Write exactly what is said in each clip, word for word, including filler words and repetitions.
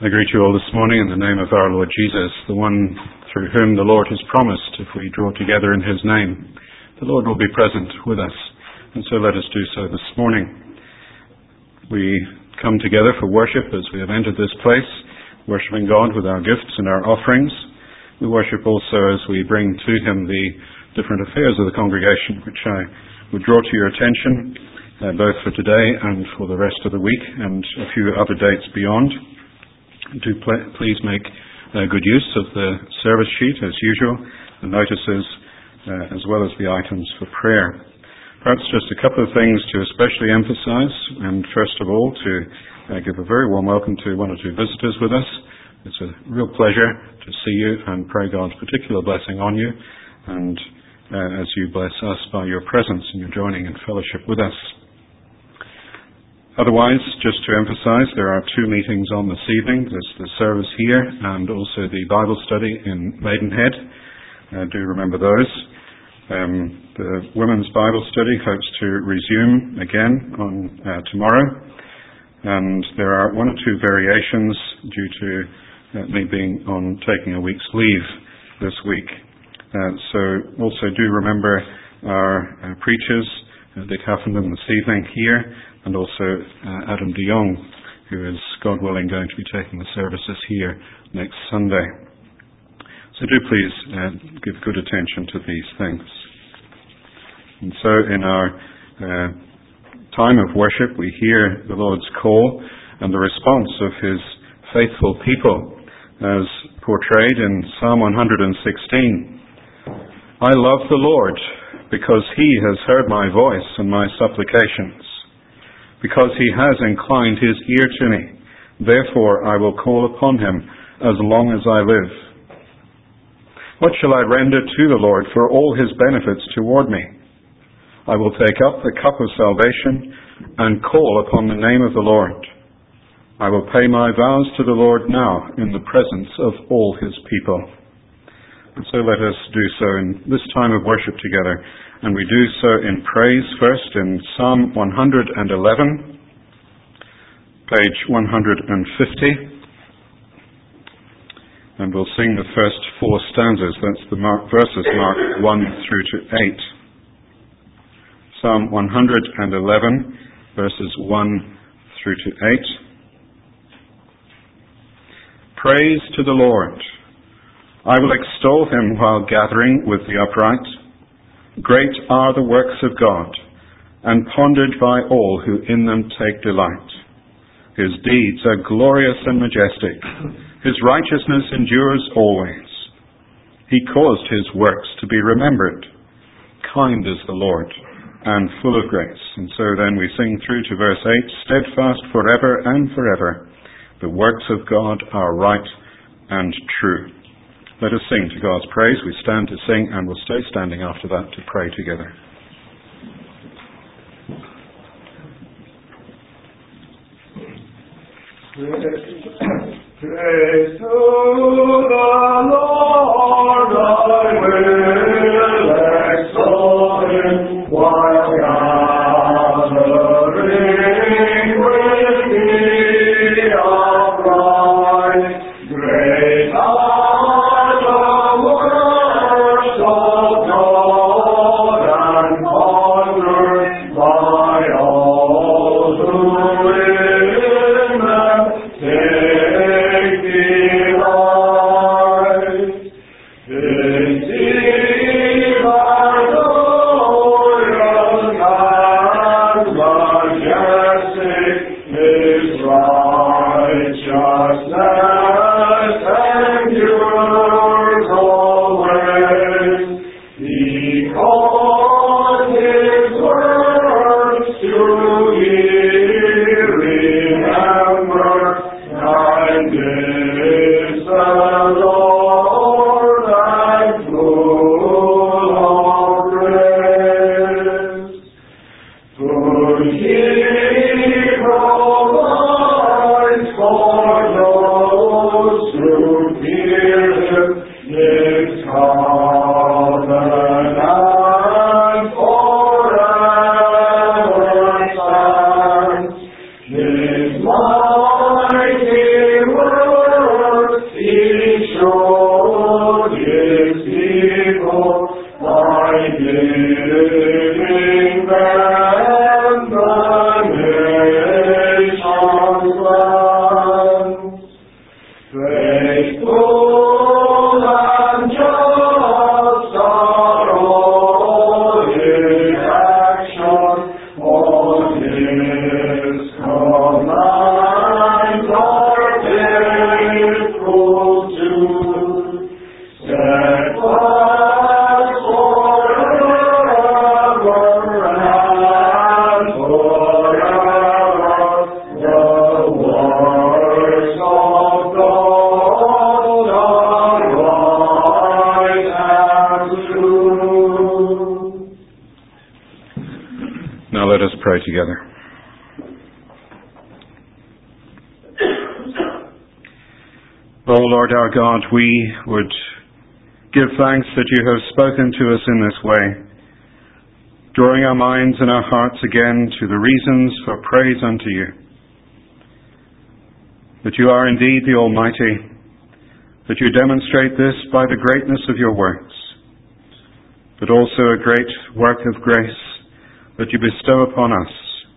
I greet you all this morning in the name of our Lord Jesus, the one through whom the Lord has promised, if we draw together in his name, the Lord will be present with us. And so let us do so this morning. We come together for worship as we have entered this place, worshiping God with our gifts and our offerings. We worship also as we bring to him the different affairs of the congregation, which I would draw to your attention, uh, both for today and for the rest of the week, and a few other dates beyond. Do pl- please make uh, good use of the service sheet, as usual, the notices, uh, as well as the items for prayer. Perhaps just a couple of things to especially emphasize, and first of all, to uh, give a very warm welcome to one or two visitors with us. It's a real pleasure to see you and pray God's particular blessing on you, and uh, as you bless us by your presence and your joining in fellowship with us. Otherwise, just to emphasize, there are two meetings on this evening. There's the service here and also the Bible study in Maidenhead. Uh, do remember those. Um, the Women's Bible Study hopes to resume again on uh, tomorrow. And there are one or two variations due to uh, me being on taking a week's leave this week. Uh, so also do remember our uh, preachers, uh, Dick Huffenden this evening here, and also uh, Adam de Jong, who is, God willing, going to be taking the services here next Sunday. So do please uh, give good attention to these things. And so in our uh, time of worship, we hear the Lord's call and the response of his faithful people, as portrayed in Psalm one hundred sixteen. I love the Lord, because he has heard my voice and my supplications. Because he has inclined his ear to me, therefore I will call upon him as long as I live. What shall I render to the Lord for all his benefits toward me? I will take up the cup of salvation and call upon the name of the Lord. I will pay my vows to the Lord now in the presence of all his people. And so let us do so in this time of worship together. And we do so in praise first in Psalm one hundred eleven, page one hundred fifty. And we'll sing the first four stanzas. That's the mark, verses marked one through to eight. Psalm one hundred eleven, verses one through to eight. Praise to the Lord. I will extol him while gathering with the upright. Great are the works of God, and pondered by all who in them take delight. His deeds are glorious and majestic. His righteousness endures always. He caused his works to be remembered. Kind is the Lord, and full of grace. And so then we sing through to verse eight, steadfast forever and forever. The works of God are right and true. Let us sing to God's praise. We stand to sing and we'll stay standing after that to pray together. Praise to the Lord, I will exalt him while gathering with the upright. Great are the works of God, and pondered by all who in them take delight. His deeds are glorious and majestic. His righteousness endures always. He caused his works to be remembered, and is the Lord and full of grace. For he provides O Lord our God, we would give thanks that you have spoken to us in this way, drawing our minds and our hearts again to the reasons for praise unto you. That you are indeed the Almighty, that you demonstrate this by the greatness of your works, but also a great work of grace that you bestow upon us.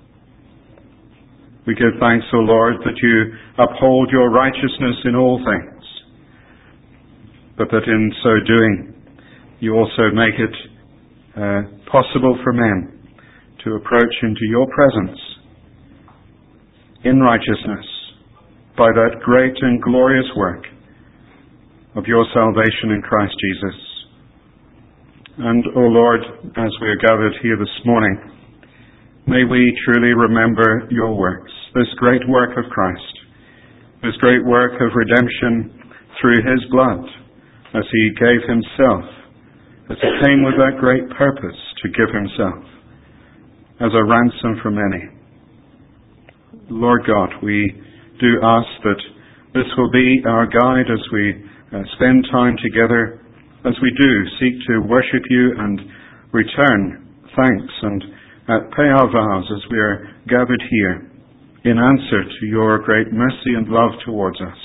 We give thanks, O Lord, that you uphold your righteousness in all things, but that in so doing you also make it uh, possible for men to approach into your presence in righteousness by that great and glorious work of your salvation in Christ Jesus. And, O Lord, as we are gathered here this morning, may we truly remember your works, this great work of Christ, this great work of redemption through his blood, as he gave himself, as he came with that great purpose to give himself as a ransom for many. Lord God, we do ask that this will be our guide as we uh, spend time together, as we do seek to worship you and return thanks and uh, pay our vows as we are gathered here in answer to your great mercy and love towards us.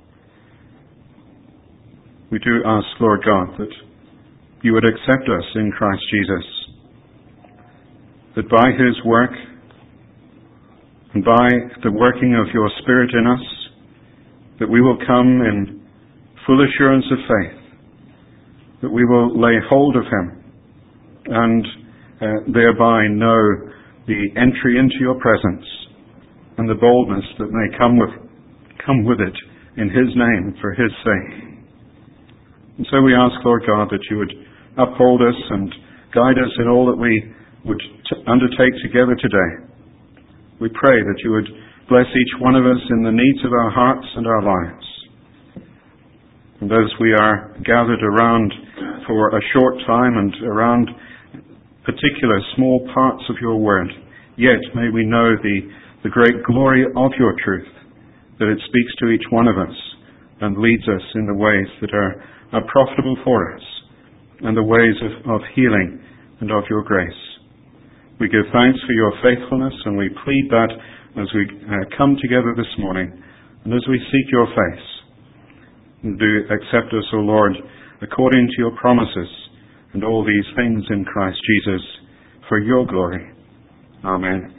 We do ask, Lord God, that you would accept us in Christ Jesus, that by his work and by the working of your Spirit in us, that we will come in full assurance of faith, that we will lay hold of him and uh, thereby know the entry into your presence and the boldness that may come with, come with it in his name for his sake. And so we ask, Lord God, that you would uphold us and guide us in all that we would t- undertake together today. We pray that you would bless each one of us in the needs of our hearts and our lives. And as we are gathered around for a short time and around particular small parts of your word, yet may we know the, the great glory of your truth, that it speaks to each one of us and leads us in the ways that are, are profitable for us, and the ways of, of healing and of your grace. We give thanks for your faithfulness, and we plead that as we uh, come together this morning, and as we seek your face. And do accept us, O Lord, according to your promises, and all these things in Christ Jesus, for your glory. Amen.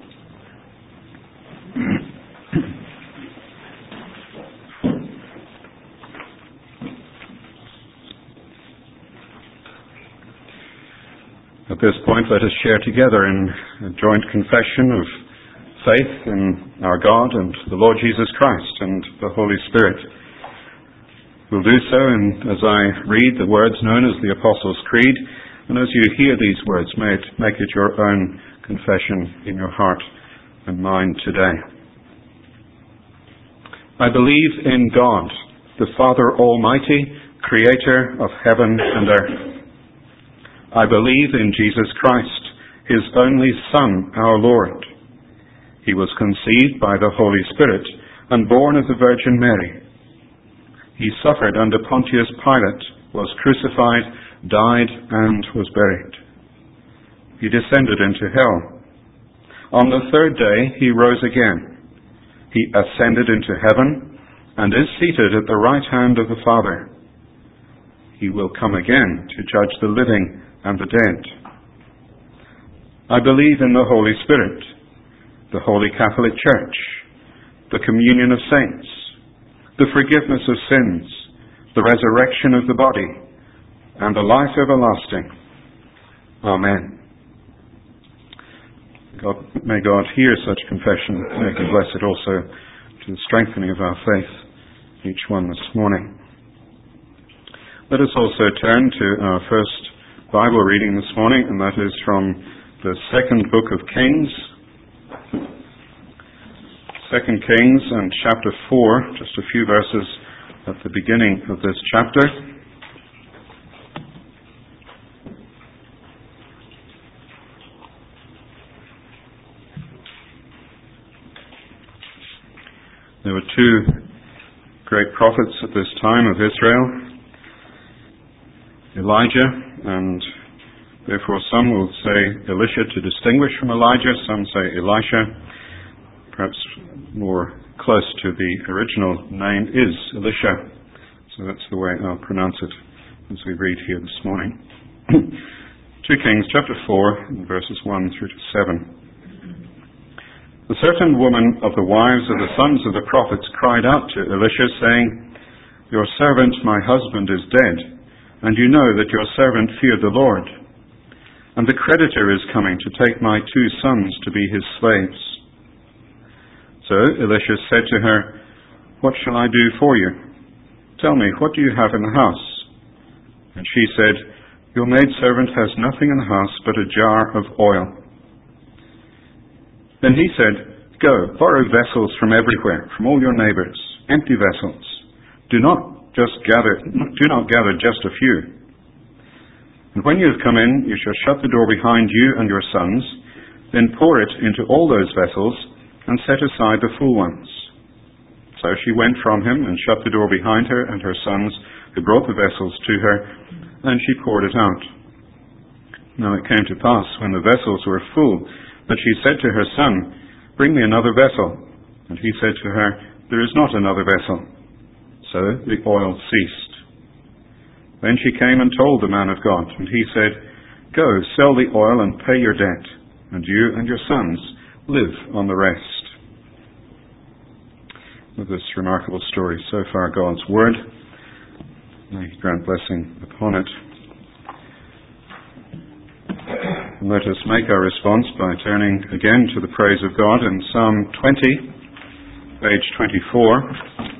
At this point, let us share together in a joint confession of faith in our God and the Lord Jesus Christ and the Holy Spirit. We'll do so, and as I read the words known as the Apostles' Creed, and as you hear these words, may it make it your own confession in your heart and mind today. I believe in God, the Father Almighty, creator of heaven and earth. I believe in Jesus Christ, his only Son, our Lord. He was conceived by the Holy Spirit and born of the Virgin Mary. He suffered under Pontius Pilate, was crucified, died, and was buried. He descended into hell. On the third day he rose again. He ascended into heaven and is seated at the right hand of the Father. He will come again to judge the living and the dead. I believe in the Holy Spirit, the Holy Catholic Church, the communion of saints, the forgiveness of sins, the resurrection of the body, and the life everlasting. Amen. God, may God hear such confession. May He bless it also to the strengthening of our faith, each one this morning. Let us also turn to our first Bible reading this morning, and that is from the second book of Kings. Second Kings and chapter four, just a few verses at the beginning of this chapter. There were two great prophets at this time of Israel, Elijah, and therefore some will say Elisha to distinguish from Elijah, some say Elisha. Perhaps more close to the original name is Elisha. So that's the way I'll pronounce it as we read here this morning. Two Kings chapter four, verses one through to seven. A certain woman of the wives of the sons of the prophets cried out to Elisha, saying, "Your servant, my husband, is dead, and you know that your servant feared the Lord. And the creditor is coming to take my two sons to be his slaves." So Elisha said to her, "What shall I do for you? Tell me, what do you have in the house?" And she said, "Your maidservant has nothing in the house but a jar of oil." Then he said, "Go, borrow vessels from everywhere, from all your neighbors, empty vessels. Do not just gather, do not gather just a few. And when you have come in, you shall shut the door behind you and your sons, then pour it into all those vessels, and set aside the full ones." So she went from him and shut the door behind her and her sons, who brought the vessels to her, and she poured it out. Now it came to pass, when the vessels were full, that she said to her son, "Bring me another vessel." And he said to her, "There is not another vessel." So the oil ceased. Then she came and told the man of God, and he said, "Go, sell the oil and pay your debt, and you and your sons live on the rest." With this remarkable story, so far God's word. May He grant blessing upon it. And let us make our response by turning again to the praise of God in Psalm twenty, page twenty-four.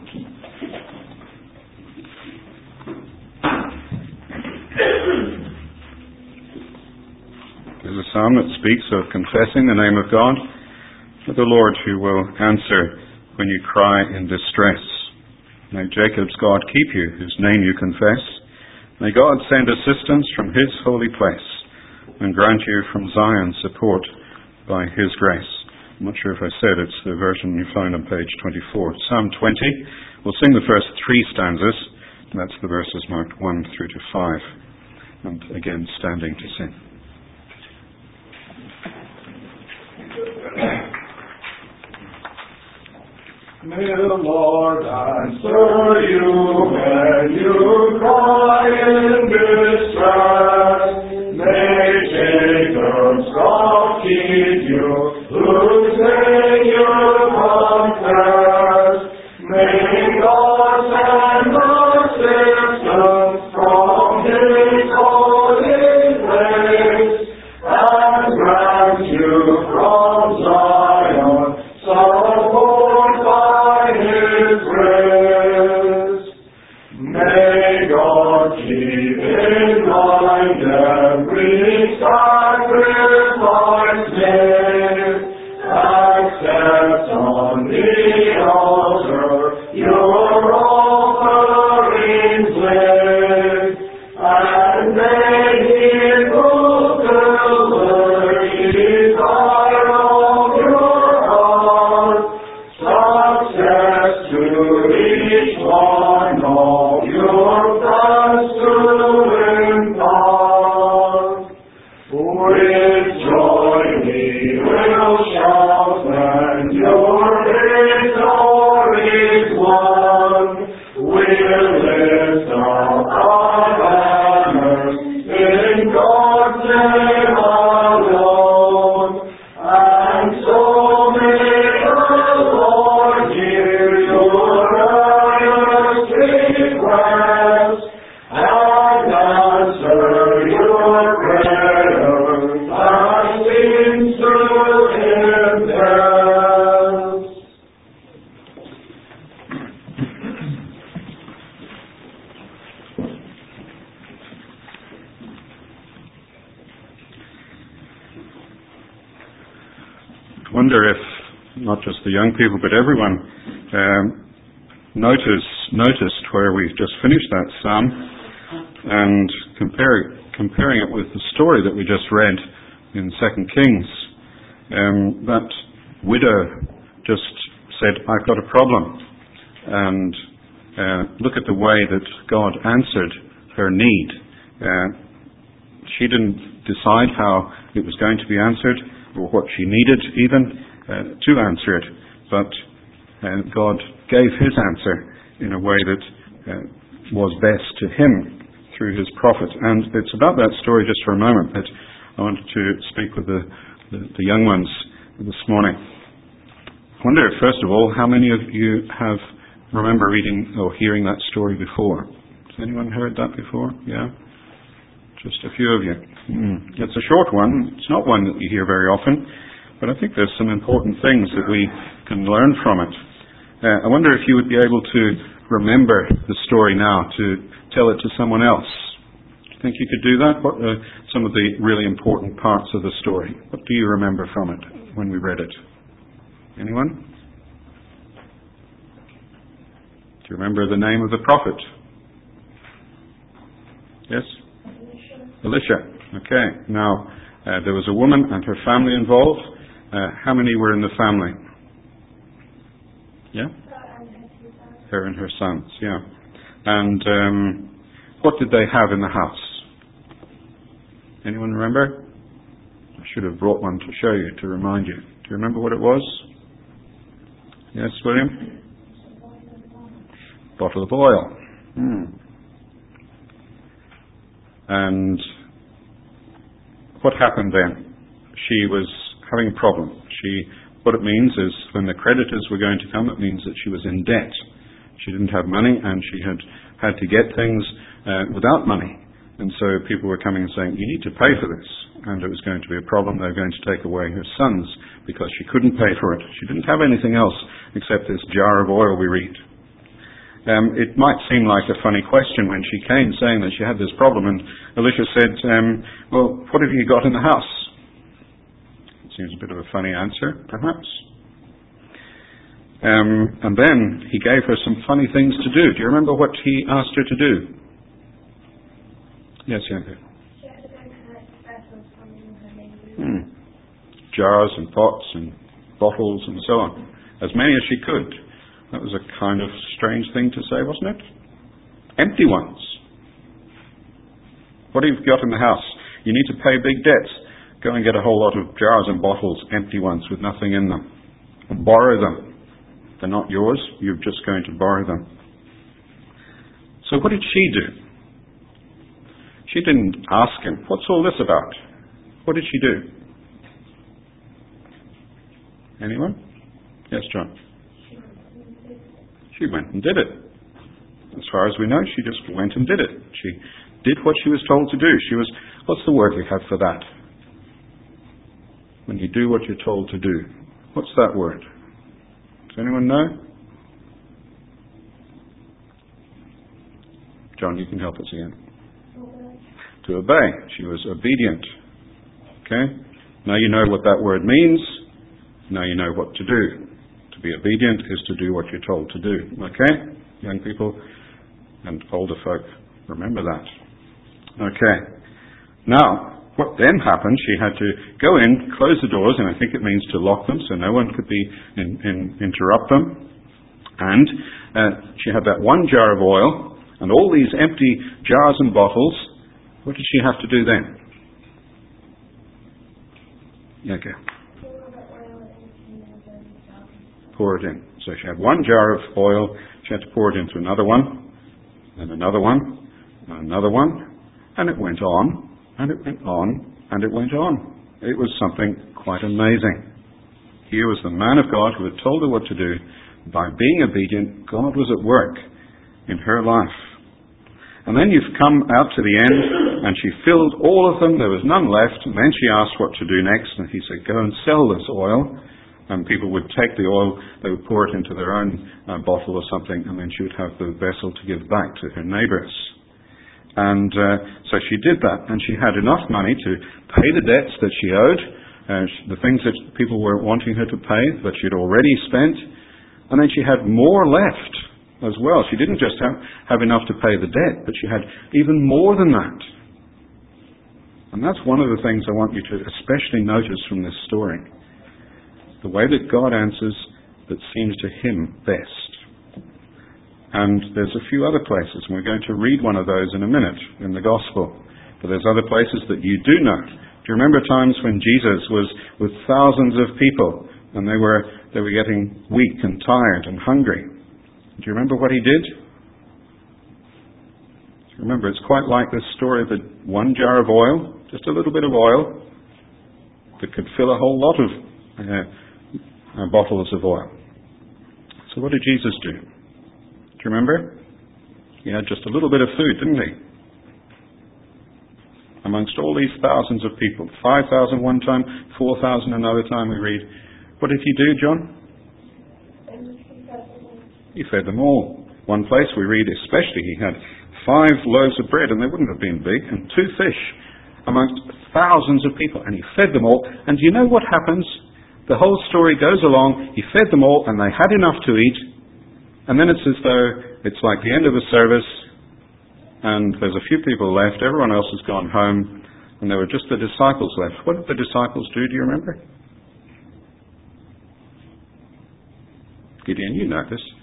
There's a psalm that speaks of confessing the name of God, but the Lord who will answer when you cry in distress. May Jacob's God keep you, whose name you confess. May God send assistance from His holy place, and grant you from Zion support by His grace. I'm not sure if I said it's the version you find on page twenty-four. Psalm twenty. We'll sing the first three stanzas. That's the verses marked one through to five. And again, standing to sing. May the Lord answer you when you cry in distress. May Jacob's God keep you, whose name you confess. May God send assistance from His holy place, and grant you from Zion support by His grace. May God keep in mind every sacrifice made, accept on the altar your offerings laid, and may He fulfill the desire of your heart, success to each one of your plans to impart. With joy we will shout when your victory is won. We'll lift up our banners in God's name alone. And so may the Lord hear your earnest request, and answer your prayer, lasting through His death. I wonder if not just the young people, but everyone um, notice, noticed where we've just finished that psalm, and compare, comparing it with the story that we just read in Second Kings. Um, that widow just said, "I've got a problem," and uh, look at the way that God answered her need. Uh, she didn't decide how it was going to be answered or what she needed even uh, to answer it, but uh, God gave his answer in a way that uh, was best to him through his prophet. And it's about that story just for a moment that I wanted to speak with the, the, the young ones this morning. I wonder, first of all, how many of you have remember reading or hearing that story before? Has anyone heard that before? Yeah? Just a few of you. Mm. It's a short one. It's not one that you hear very often, but I think there's some important things that we can learn from it. Uh, I wonder if you would be able to remember the story now, to tell it to someone else. Do you think you could do that? What are some of the really important parts of the story? What do you remember from it when we read it? Anyone? Do you remember the name of the prophet? Yes? Elisha. Okay. Now, uh, there was a woman and her family involved. Uh, how many were in the family? Yeah? Her and her sons, yeah. And um, what did they have in the house? Anyone remember? I should have brought one to show you, to remind you. Do you remember what it was? Yes, William? Bottle of oil. Hmm. And what happened then? She was having a problem. She, what it means is when the creditors were going to come, it means that she was in debt. She didn't have money and she had had to get things uh, without money. And so people were coming and saying, you need to pay for this. And it was going to be a problem. They were going to take away her sons because she couldn't pay for it. She didn't have anything else except this jar of oil we read. Um, it might seem like a funny question when she came saying that she had this problem, and Elisha said, um, well, what have you got in the house? It seems a bit of a funny answer, perhaps. Um, and then he gave her some funny things to do. Do you remember what he asked her to do? Yes, Andrew. She had to go collect vessels from her neighbours. Hmm. Jars and pots and bottles and so on. As many as she could. That was a kind of strange thing to say, wasn't it? Empty ones. What have you got in the house? You need to pay big debts. Go and get a whole lot of jars and bottles, empty ones with nothing in them. And borrow them. They're not yours. You're just going to borrow them. So what did she do? She didn't ask him, what's all this about? What did she do? Anyone? Yes, John. She went and did it. As far as we know, she just went and did it. She did what she was told to do. She was, what's the word we have for that? When you do what you're told to do. What's that word? Does anyone know? John, you can help us again. To obey. She was obedient. Okay? Now you know what that word means. Now you know what to do. To be obedient is to do what you're told to do. Okay? Young people and older folk, remember that. Okay. Now, what then happened, she had to go in, close the doors, and I think it means to lock them so no one could be in, in, interrupt them. And uh, she had that one jar of oil and all these empty jars and bottles. What did she have to do then? Okay. Pour it in. So she had one jar of oil, she had to pour it into another one, and another one, and another one, and it went on, and it went on, and it went on. It was something quite amazing. Here was the man of God who had told her what to do. By being obedient, God was at work in her life. And then you've come out to the end, and she filled all of them, there was none left, and then she asked what to do next, and he said, go and sell this oil. And people would take the oil, they would pour it into their own uh, bottle or something, and then she would have the vessel to give back to her neighbours. And uh, so she did that, and she had enough money to pay the debts that she owed, uh, the things that people were wanting her to pay, that she'd already spent, and then she had more left as well. She didn't just have, have enough to pay the debt, but she had even more than that. And that's one of the things I want you to especially notice from this story. The way that God answers that seems to him best. And there's a few other places, and we're going to read one of those in a minute in the Gospel. But there's other places that you do know. Do you remember times when Jesus was with thousands of people and they were they were getting weak and tired and hungry? Do you remember what he did? Remember, it's quite like this story of the one jar of oil, just a little bit of oil that could fill a whole lot of uh, uh, bottles of oil. So what did Jesus do? Do you remember? He had just a little bit of food, didn't he? Amongst all these thousands of people, five thousand one time, four thousand another time we read. What did he do, John? He fed them all. One place we read especially he had five loaves of bread, and they wouldn't have been big, and two fish amongst thousands of people, and he fed them all. And do you know what happens? The whole story goes along, he fed them all, and they had enough to eat, and then it's as though it's like the end of the service, and there's a few people left, everyone else has gone home, and there were just the disciples left. What did the disciples do, do you remember? Gideon, you know this.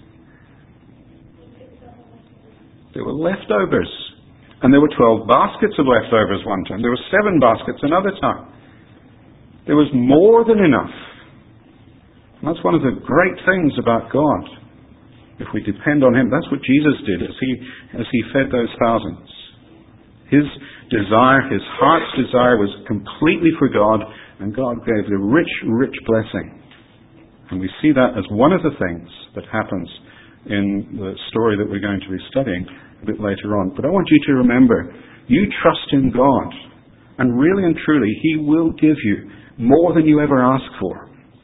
There were leftovers. And there were twelve baskets of leftovers one time. There were seven baskets another time. There was more than enough. And that's one of the great things about God. If we depend on him, that's what Jesus did as he, as he fed those thousands. His desire, his heart's desire was completely for God, and God gave the rich, rich blessing. And we see that as one of the things that happens in the story that we're going to be studying a bit later on. But I want you to remember, you trust in God, and really and truly, he will give you more than you ever ask for.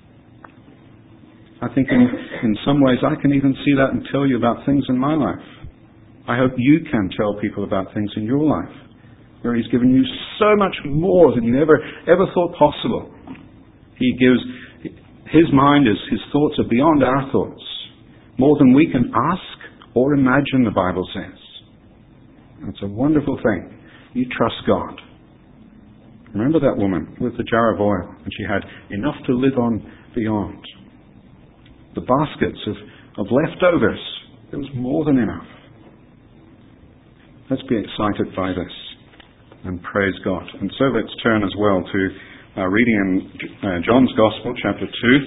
I think in, in some ways I can even see that and tell you about things in my life. I hope you can tell people about things in your life where he's given you so much more than you ever, ever thought possible. He gives, his mind is, his thoughts are beyond our thoughts. More than we can ask or imagine, the Bible says. It's a wonderful thing. You trust God. Remember that woman with the jar of oil, and she had enough to live on beyond. The baskets of, of leftovers, there was more than enough. Let's be excited by this and praise God. And so let's turn as well to uh, reading in uh, John's Gospel, chapter two.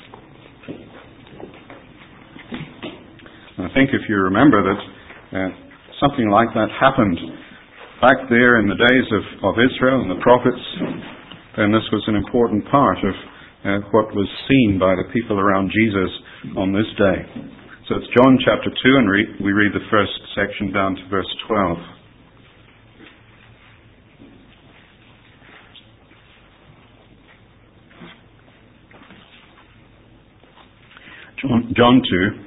I think if you remember that uh, something like that happened back there in the days of, of Israel and the prophets, then this was an important part of uh, what was seen by the people around Jesus on this day. So it's John chapter two, and re- we read the first section down to verse twelve. John, John two.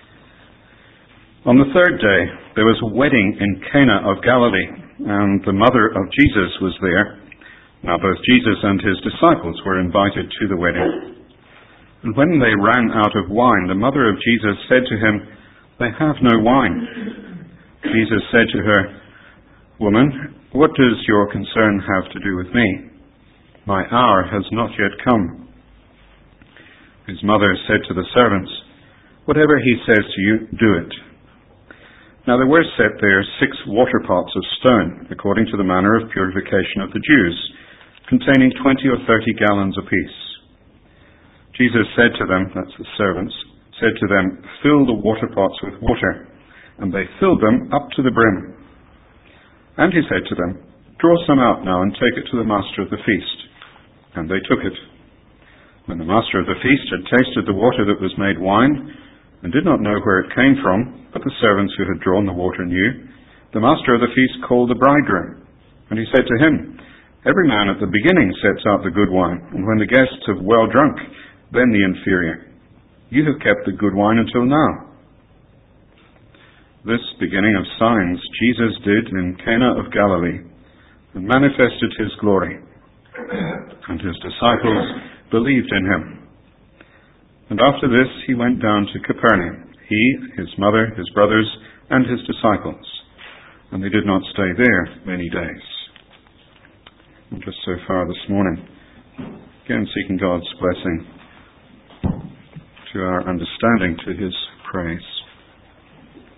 On the third day, there was a wedding in Cana of Galilee, and the mother of Jesus was there. Now both Jesus and his disciples were invited to the wedding. And when they ran out of wine, the mother of Jesus said to him, "They have no wine." Jesus said to her, "Woman, what does your concern have to do with me? My hour has not yet come." His mother said to the servants, "Whatever he says to you, do it." Now there were set there six water pots of stone, according to the manner of purification of the Jews, containing twenty or thirty gallons apiece. Jesus said to them, that's the servants, said to them, "Fill the water pots with water." And they filled them up to the brim. And he said to them, "Draw some out now and take it to the master of the feast." And they took it. When the master of the feast had tasted the water that was made wine, and did not know where it came from, but the servants who had drawn the water knew, the master of the feast called the bridegroom. And he said to him, "Every man at the beginning sets out the good wine, and when the guests have well drunk, then the inferior. You have kept the good wine until now." This beginning of signs Jesus did in Cana of Galilee, and manifested his glory, and his disciples believed in him. And after this he went down to Capernaum, he, his mother, his brothers, and his disciples. And they did not stay there many days. And just so far this morning, again seeking God's blessing to our understanding, to his praise.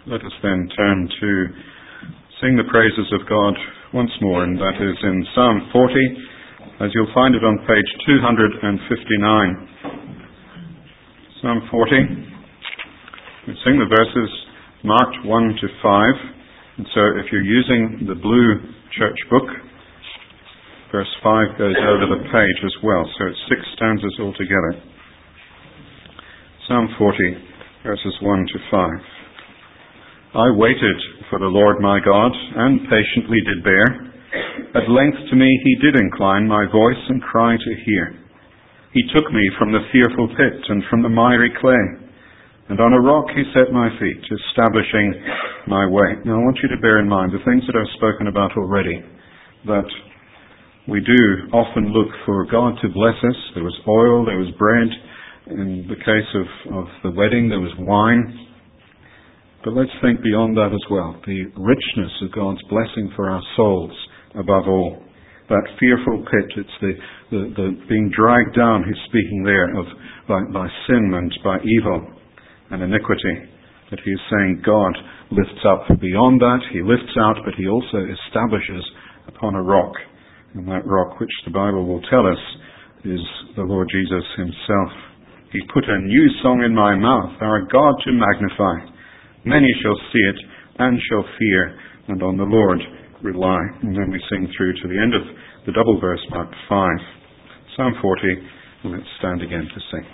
Let us then turn to sing the praises of God once more, and that is in Psalm forty, as you'll find it on page two hundred fifty-nine. Psalm forty. We sing the verses marked one to five, and so if you're using the blue church book, verse five goes over the page as well, so it's six stanzas altogether. Psalm forty, verses one to five. I waited for the Lord my God, and patiently did bear. At length to me he did incline my voice and cry to hear. He took me from the fearful pit and from the miry clay, and on a rock he set my feet, establishing my way. Now I want you to bear in mind the things that I've spoken about already, that we do often look for God to bless us. There was oil, there was bread. In the case of, of the wedding, there was wine. But let's think beyond that as well. The richness of God's blessing for our souls above all. That fearful pit, it's the, the, the being dragged down, he's speaking there, of by, by sin and by evil and iniquity. That he's saying God lifts up beyond that. He lifts out, but he also establishes upon a rock. And that rock, which the Bible will tell us, is the Lord Jesus himself. He put a new song in my mouth, our God to magnify. Many shall see it and shall fear, and on the Lord rely. And then we sing through to the end of the double verse, marked five. Psalm forty, and let's stand again to sing.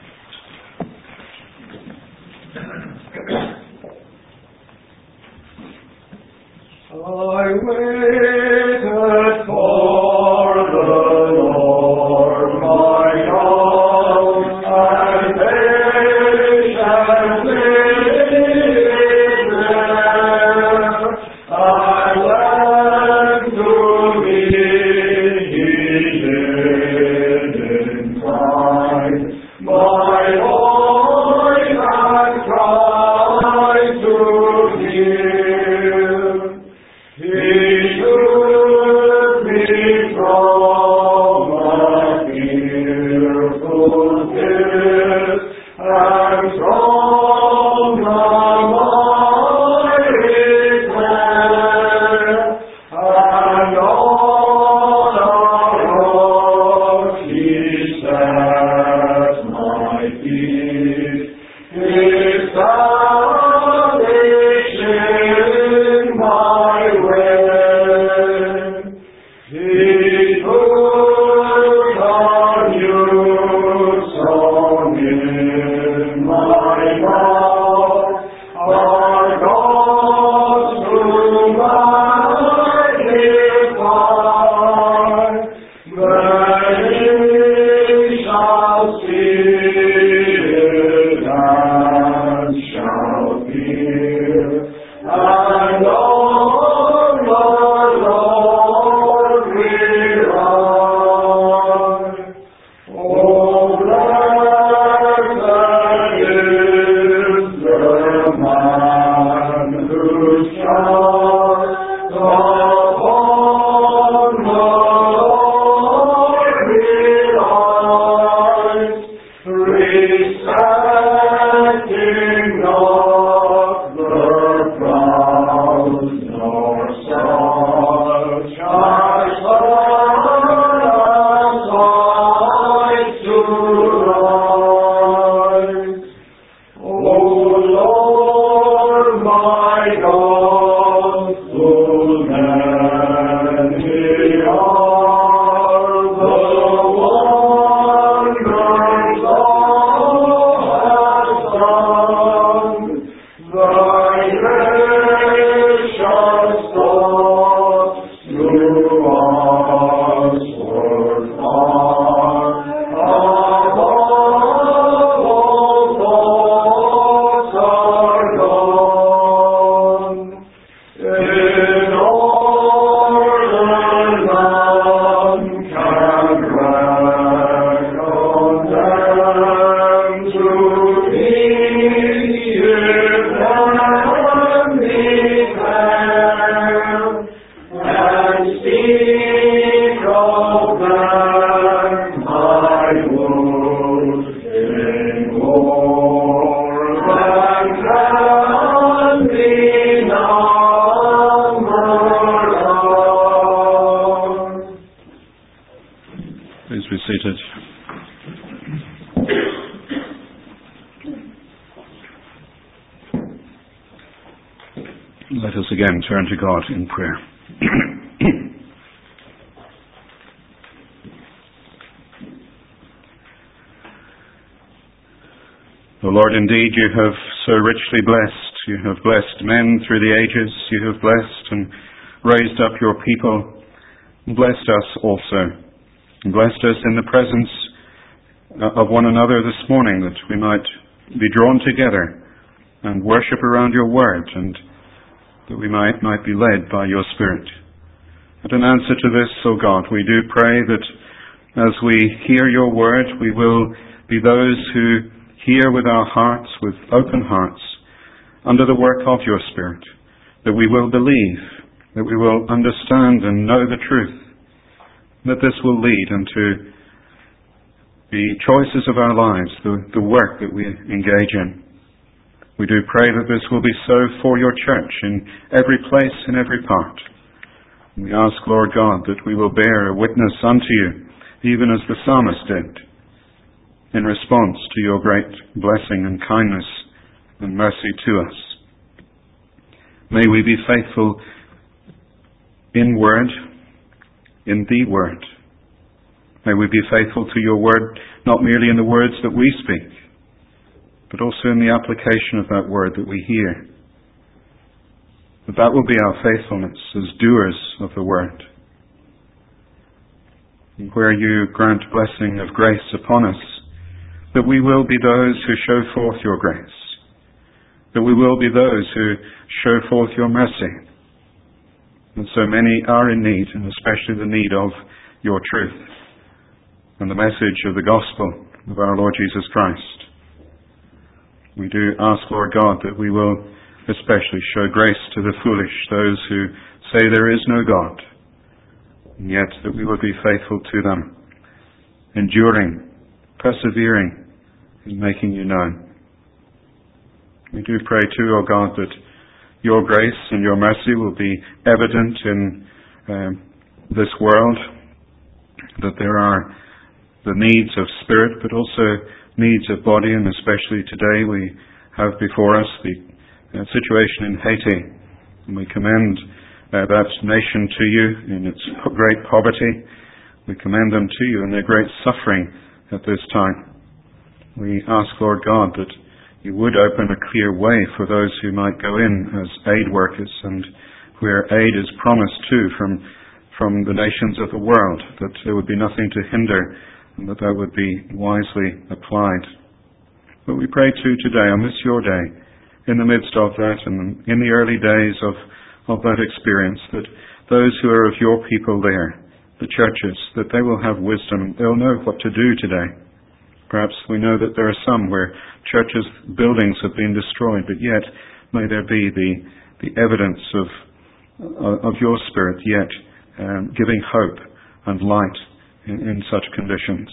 I waited for the Lord my God, and patiently Amen. Let us again turn to God in prayer. O Lord, indeed you have so richly blessed. You have blessed men through the ages. You have blessed and raised up your people, and blessed us also, and blessed us in the presence of one another this morning, that we might be drawn together and worship around your word, and that we might, might be led by your Spirit. And in answer to this, O God, we do pray that as we hear your word, we will be those who hear with our hearts, with open hearts, under the work of your Spirit, that we will believe, that we will understand and know the truth, that this will lead into the choices of our lives, the, the work that we engage in. We do pray that this will be so for your church in every place, in every part. We ask, Lord God, that we will bear a witness unto you, even as the psalmist did, in response to your great blessing and kindness and mercy to us. May we be faithful in word, in the word. May we be faithful to your word, not merely in the words that we speak, but also in the application of that word that we hear. That that will be our faithfulness as doers of the word. And where you grant blessing of grace upon us, that we will be those who show forth your grace. That we will be those who show forth your mercy. And so many are in need, and especially the need of your truth and the message of the gospel of our Lord Jesus Christ. We do ask, Lord God, that we will especially show grace to the foolish, those who say there is no God, and yet that we will be faithful to them, enduring, persevering, in making you known. We do pray too, O God, that your grace and your mercy will be evident in um, this world, that there are the needs of spirit, but also needs of body, and especially today we have before us the uh, situation in Haiti, and we commend uh, that nation to you in its great poverty. We commend them to you in their great suffering at this time. We ask, Lord God, that you would open a clear way for those who might go in as aid workers, and where aid is promised too from, from the nations of the world, that there would be nothing to hinder, and that that would be wisely applied. But we pray too today, on this your day, in the midst of that and in the early days of, of that experience, that those who are of your people there, the churches, that they will have wisdom, they'll know what to do today. Perhaps we know that there are some where churches, buildings have been destroyed, but yet may there be the, the evidence of, of your Spirit yet um, giving hope and light In, in such conditions.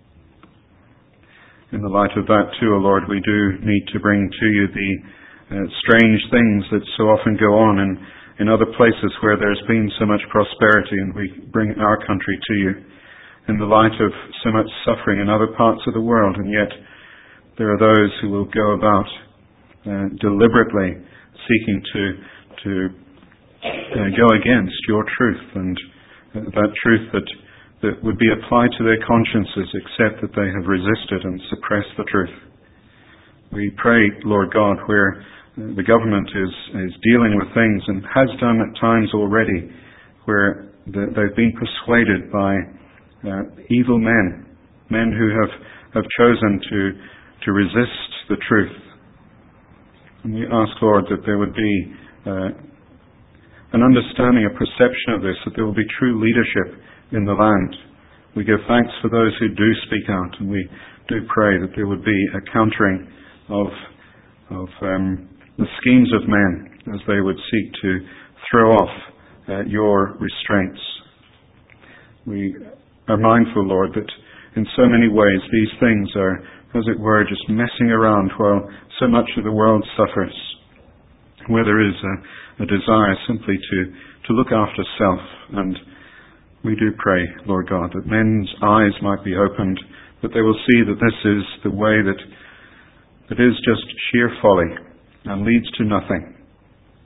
In the light of that too, O Lord, we do need to bring to you the uh, strange things that so often go on in, in other places where there's been so much prosperity, and we bring our country to you in the light of so much suffering in other parts of the world, and yet there are those who will go about uh, deliberately seeking to, to uh, go against your truth, and uh, that truth that that would be applied to their consciences, except that they have resisted and suppressed the truth. We pray, Lord God, where the government is, is dealing with things, and has done at times already, where the, they've been persuaded by uh, evil men, men who have, have chosen to, to resist the truth. And we ask, Lord, that there would be uh, an understanding, a perception of this, that there will be true leadership in the land. We give thanks for those who do speak out, and we do pray that there would be a countering of, of um, the schemes of men as they would seek to throw off uh, your restraints. We are mindful, Lord, that in so many ways these things are, as it were, just messing around while so much of the world suffers, where there is a, a desire simply to, to look after self. And we do pray, Lord God, that men's eyes might be opened, that they will see that this is the way that, that is just sheer folly and leads to nothing.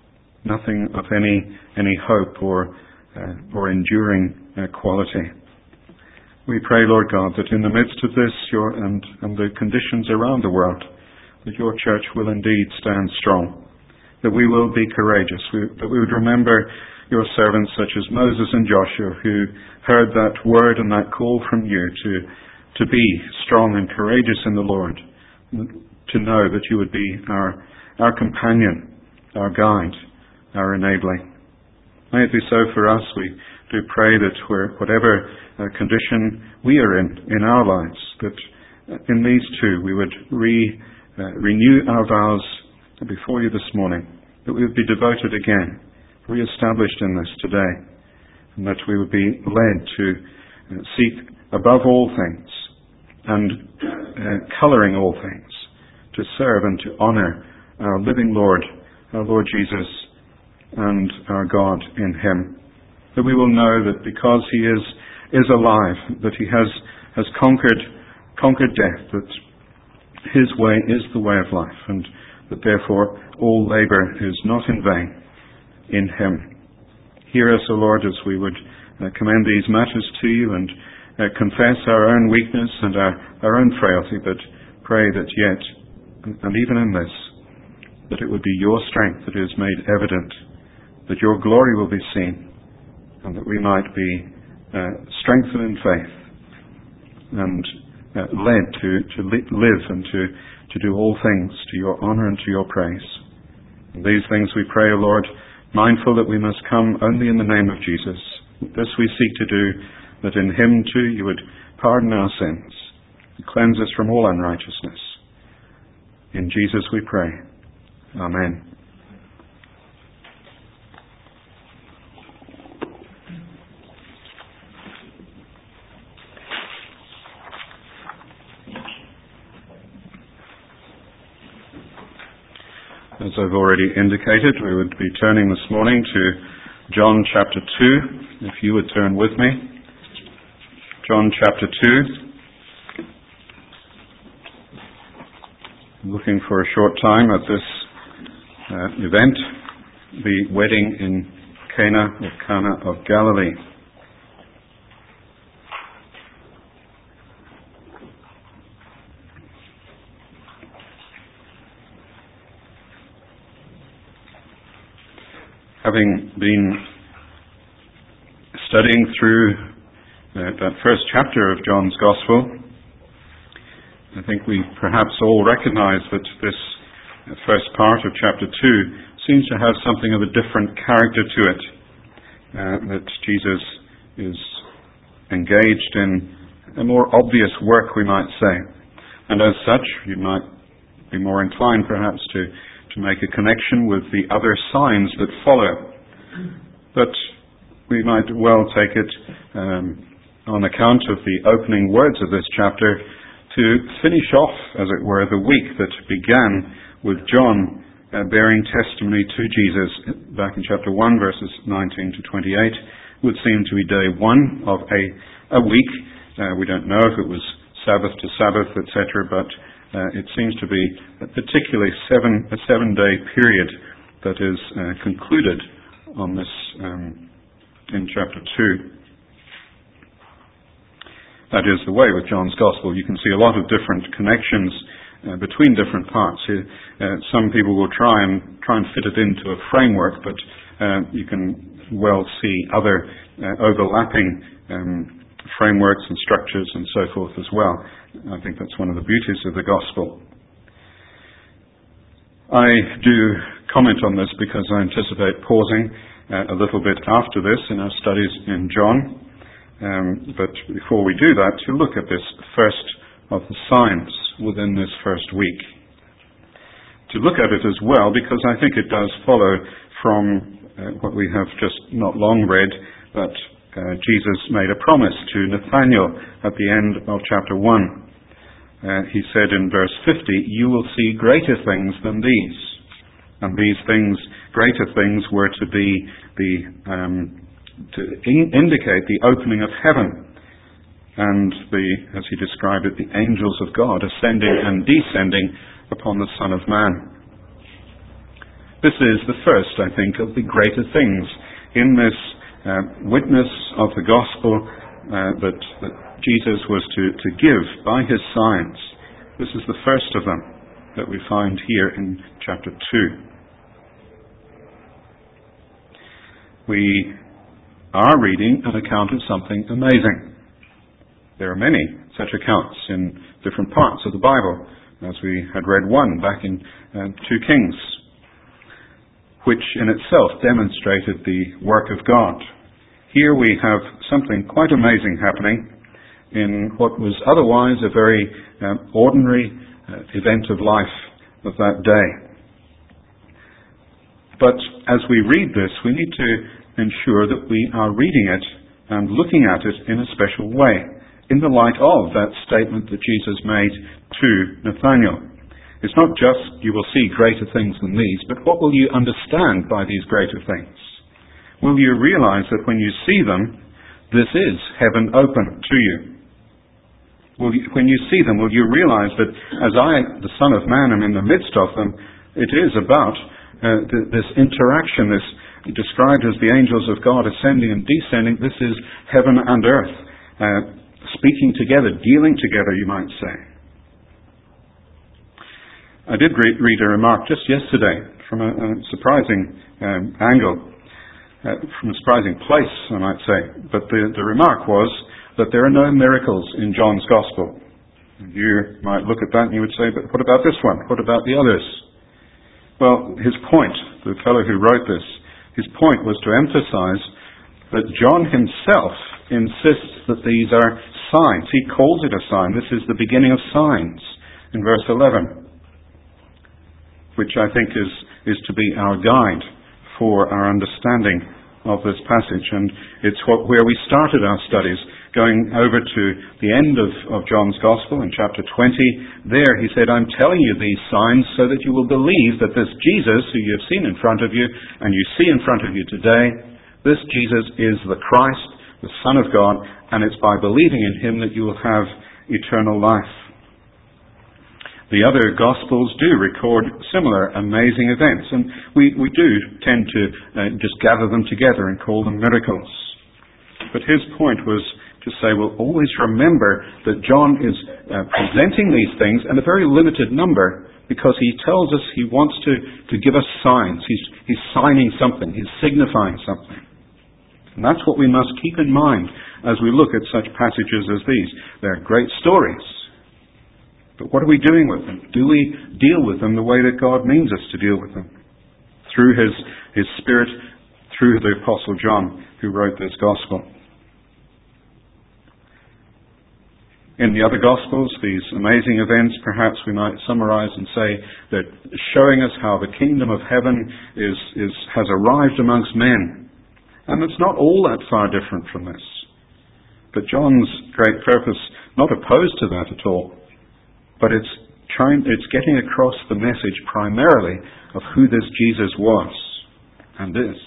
nothing of any any hope or uh, or enduring uh, quality. We pray, Lord God, that in the midst of this your, and, and the conditions around the world, that your church will indeed stand strong, that we will be courageous, we, that we would remember your servants such as Moses and Joshua, who heard that word and that call from you to, to be strong and courageous in the Lord, to know that you would be our, our companion, our guide, our enabling. May it be so for us. We do pray that we're, whatever uh, condition we are in, in our lives, that in these two we would re, uh, renew our vows before you this morning, that we would be devoted again, re-established in this today, and that we would be led to uh, seek above all things and uh, colouring all things, to serve and to honour our living Lord, our Lord Jesus, and our God in him. That we will know that because he is is alive, that he has has conquered conquered death, that his way is the way of life, and that therefore all labour is not in vain in him. Hear us, O Lord, as we would uh, commend these matters to you and uh, confess our own weakness and our, our own frailty, but pray that yet, and even in this, that it would be your strength that is made evident, that your glory will be seen, and that we might be uh, strengthened in faith and uh, led to, to li- live and to, to do all things to your honour and to your praise. And these things we pray, O Lord, mindful that we must come only in the name of Jesus. This we seek to do, that in him too you would pardon our sins, and cleanse us from all unrighteousness. In Jesus we pray. Amen. As I've already indicated, we would be turning this morning to John chapter two. If you would turn with me. John chapter two. Looking for a short time at this uh, event, the wedding in Cana or Cana of Galilee. Having been studying through uh, that first chapter of John's Gospel, I think we perhaps all recognize that this uh, first part of chapter two seems to have something of a different character to it, uh, that Jesus is engaged in a more obvious work, we might say, and as such you might be more inclined perhaps to to make a connection with the other signs that follow. But we might well take it um, on account of the opening words of this chapter to finish off, as it were, the week that began with John uh, bearing testimony to Jesus back in chapter one, verses nineteen to twenty-eight, would seem to be day one of a, a week. Uh, we don't know if it was Sabbath to Sabbath, et cetera, but Uh, it seems to be a particularly seven, a seven-day period that is uh, concluded on this um, in chapter two. That is the way with John's Gospel. You can see a lot of different connections uh, between different parts. Uh, some people will try and try and fit it into a framework, but uh, you can well see other uh, overlapping um, frameworks and structures and so forth as well. I think that's one of the beauties of the Gospel. I do comment on this because I anticipate pausing uh, a little bit after this in our studies in John. Um, but before we do that, to look at this first of the signs within this first week. To look at it as well, because I think it does follow from uh, what we have just not long read, that uh, Jesus made a promise to Nathanael at the end of chapter one. Uh, he said in verse fifty, "You will see greater things than these." And these things, greater things, were to be the um, to in- indicate the opening of heaven, and the, as he described it, the angels of God ascending and descending upon the Son of Man. This is the first, I think, of the greater things in this uh, witness of the gospel uh, that, that Jesus was to, to give by his signs. This is the first of them that we find here in chapter two. We are reading an account of something amazing. There are many such accounts in different parts of the Bible, as we had read one back in uh, two Kings, which in itself demonstrated the work of God. Here we have something quite amazing happening in what was otherwise a very um, ordinary uh, event of life of that day. But as we read this, we need to ensure that we are reading it and looking at it in a special way, in the light of that statement that Jesus made to Nathanael. It's not just, you will see greater things than these, but what will you understand by these greater things? Will you realize that when you see them, this is heaven open to you? Will you, when you see them, will you realize that as I, the Son of Man, am in the midst of them, it is about uh, th- this interaction, this described as the angels of God ascending and descending. This is heaven and earth uh, speaking together, dealing together, you might say. I did re- read a remark just yesterday from a, a surprising um, angle, uh, from a surprising place, I might say. But the, the remark was that there are no miracles in John's Gospel. You might look at that and you would say, but what about this one? What about the others? Well, his point, the fellow who wrote this, his point was to emphasize that John himself insists that these are signs. He calls it a sign. This is the beginning of signs in verse eleven, which I think is, is to be our guide for our understanding of this passage. And it's what, where we started our studies, going over to the end of, of John's Gospel in chapter twenty. There he said, I'm telling you these signs so that you will believe that this Jesus, who you have seen in front of you, and you see in front of you today, this Jesus is the Christ, the Son of God, and it's by believing in him that you will have eternal life. The other Gospels do record similar amazing events, and we, we do tend to uh, just gather them together and call them miracles. But his point was to say, well, always remember that John is uh, presenting these things in a very limited number, because he tells us he wants to, to give us signs. He's, he's signing something. He's signifying something. And that's what we must keep in mind as we look at such passages as these. They're great stories. But what are we doing with them? Do we deal with them the way that God means us to deal with them? Through His, His Spirit, through the Apostle John, who wrote this Gospel. In the other Gospels, these amazing events, perhaps we might summarize and say that showing us how the kingdom of heaven is, is, has arrived amongst men. And it's not all that far different from this. But John's great purpose, not opposed to that at all, but it's trying, it's getting across the message primarily of who this Jesus was and is.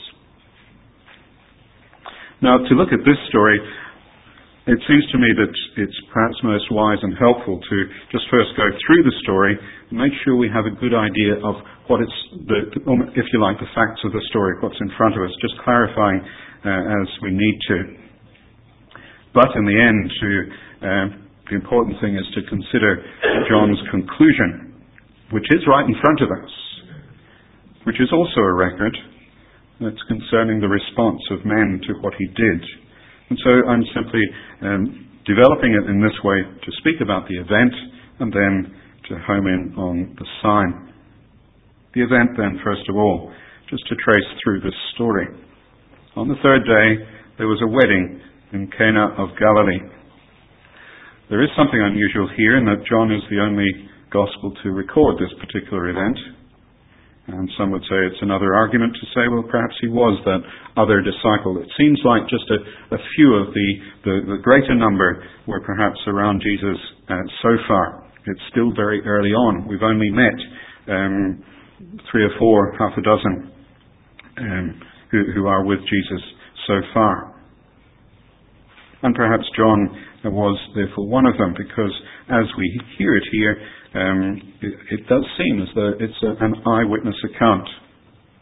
Now, to look at this story, it seems to me that it's perhaps most wise and helpful to just first go through the story and make sure we have a good idea of what it's, the, if you like, the facts of the story, what's in front of us, just clarifying uh, as we need to. But in the end, to, uh, the important thing is to consider John's conclusion, which is right in front of us, which is also a record that's concerning the response of men to what he did. And so I'm simply um, developing it in this way to speak about the event and then to home in on the sign. The event then, first of all, just to trace through this story. On the third day, there was a wedding in Cana of Galilee. There is something unusual here in that John is the only gospel to record this particular event. And some would say it's another argument to say, well, perhaps he was that other disciple. It seems like just a, a few of the, the, the greater number were perhaps around Jesus uh, so far. It's still very early on. We've only met um, three or four, half a dozen, um, who, who are with Jesus so far. And perhaps John was therefore one of them, because as we hear it here, Um, it, it does seem as though it's a, an eyewitness account.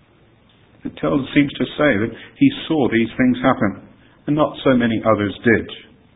It tells, seems to say that he saw these things happen, and not so many others did.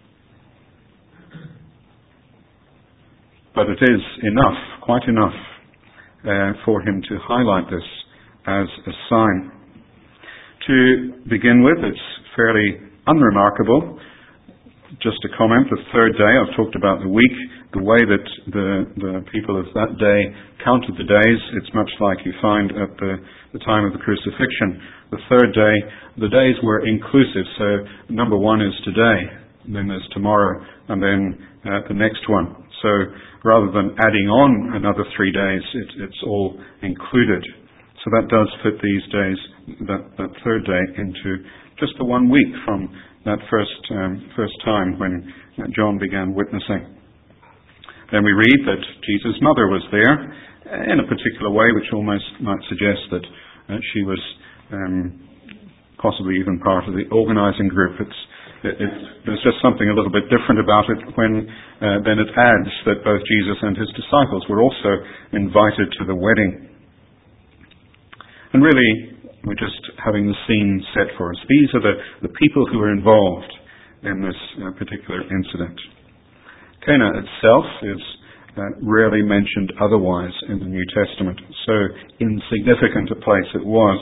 But it is enough, quite enough, uh, for him to highlight this as a sign. To begin with, it's fairly unremarkable. Just a comment, the third day, I've talked about the week, the way that the, the people of that day counted the days, it's much like you find at the, the time of the crucifixion. The third day, the days were inclusive, so number one is today, and then there's tomorrow, and then uh, the next one. So rather than adding on another three days, it, it's all included. So that does fit these days, that, that third day, into just the one week from that first um, first time when John began witnessing. Then we read that Jesus' mother was there in a particular way, which almost might suggest that uh, she was um, possibly even part of the organizing group. It's, it, it, there's just something a little bit different about it when uh, then it adds that both Jesus and his disciples were also invited to the wedding. And really, we're just having the scene set for us. These are the, the people who are involved in this uh, particular incident. Cana itself is uh, rarely mentioned otherwise in the New Testament. So insignificant a place it was.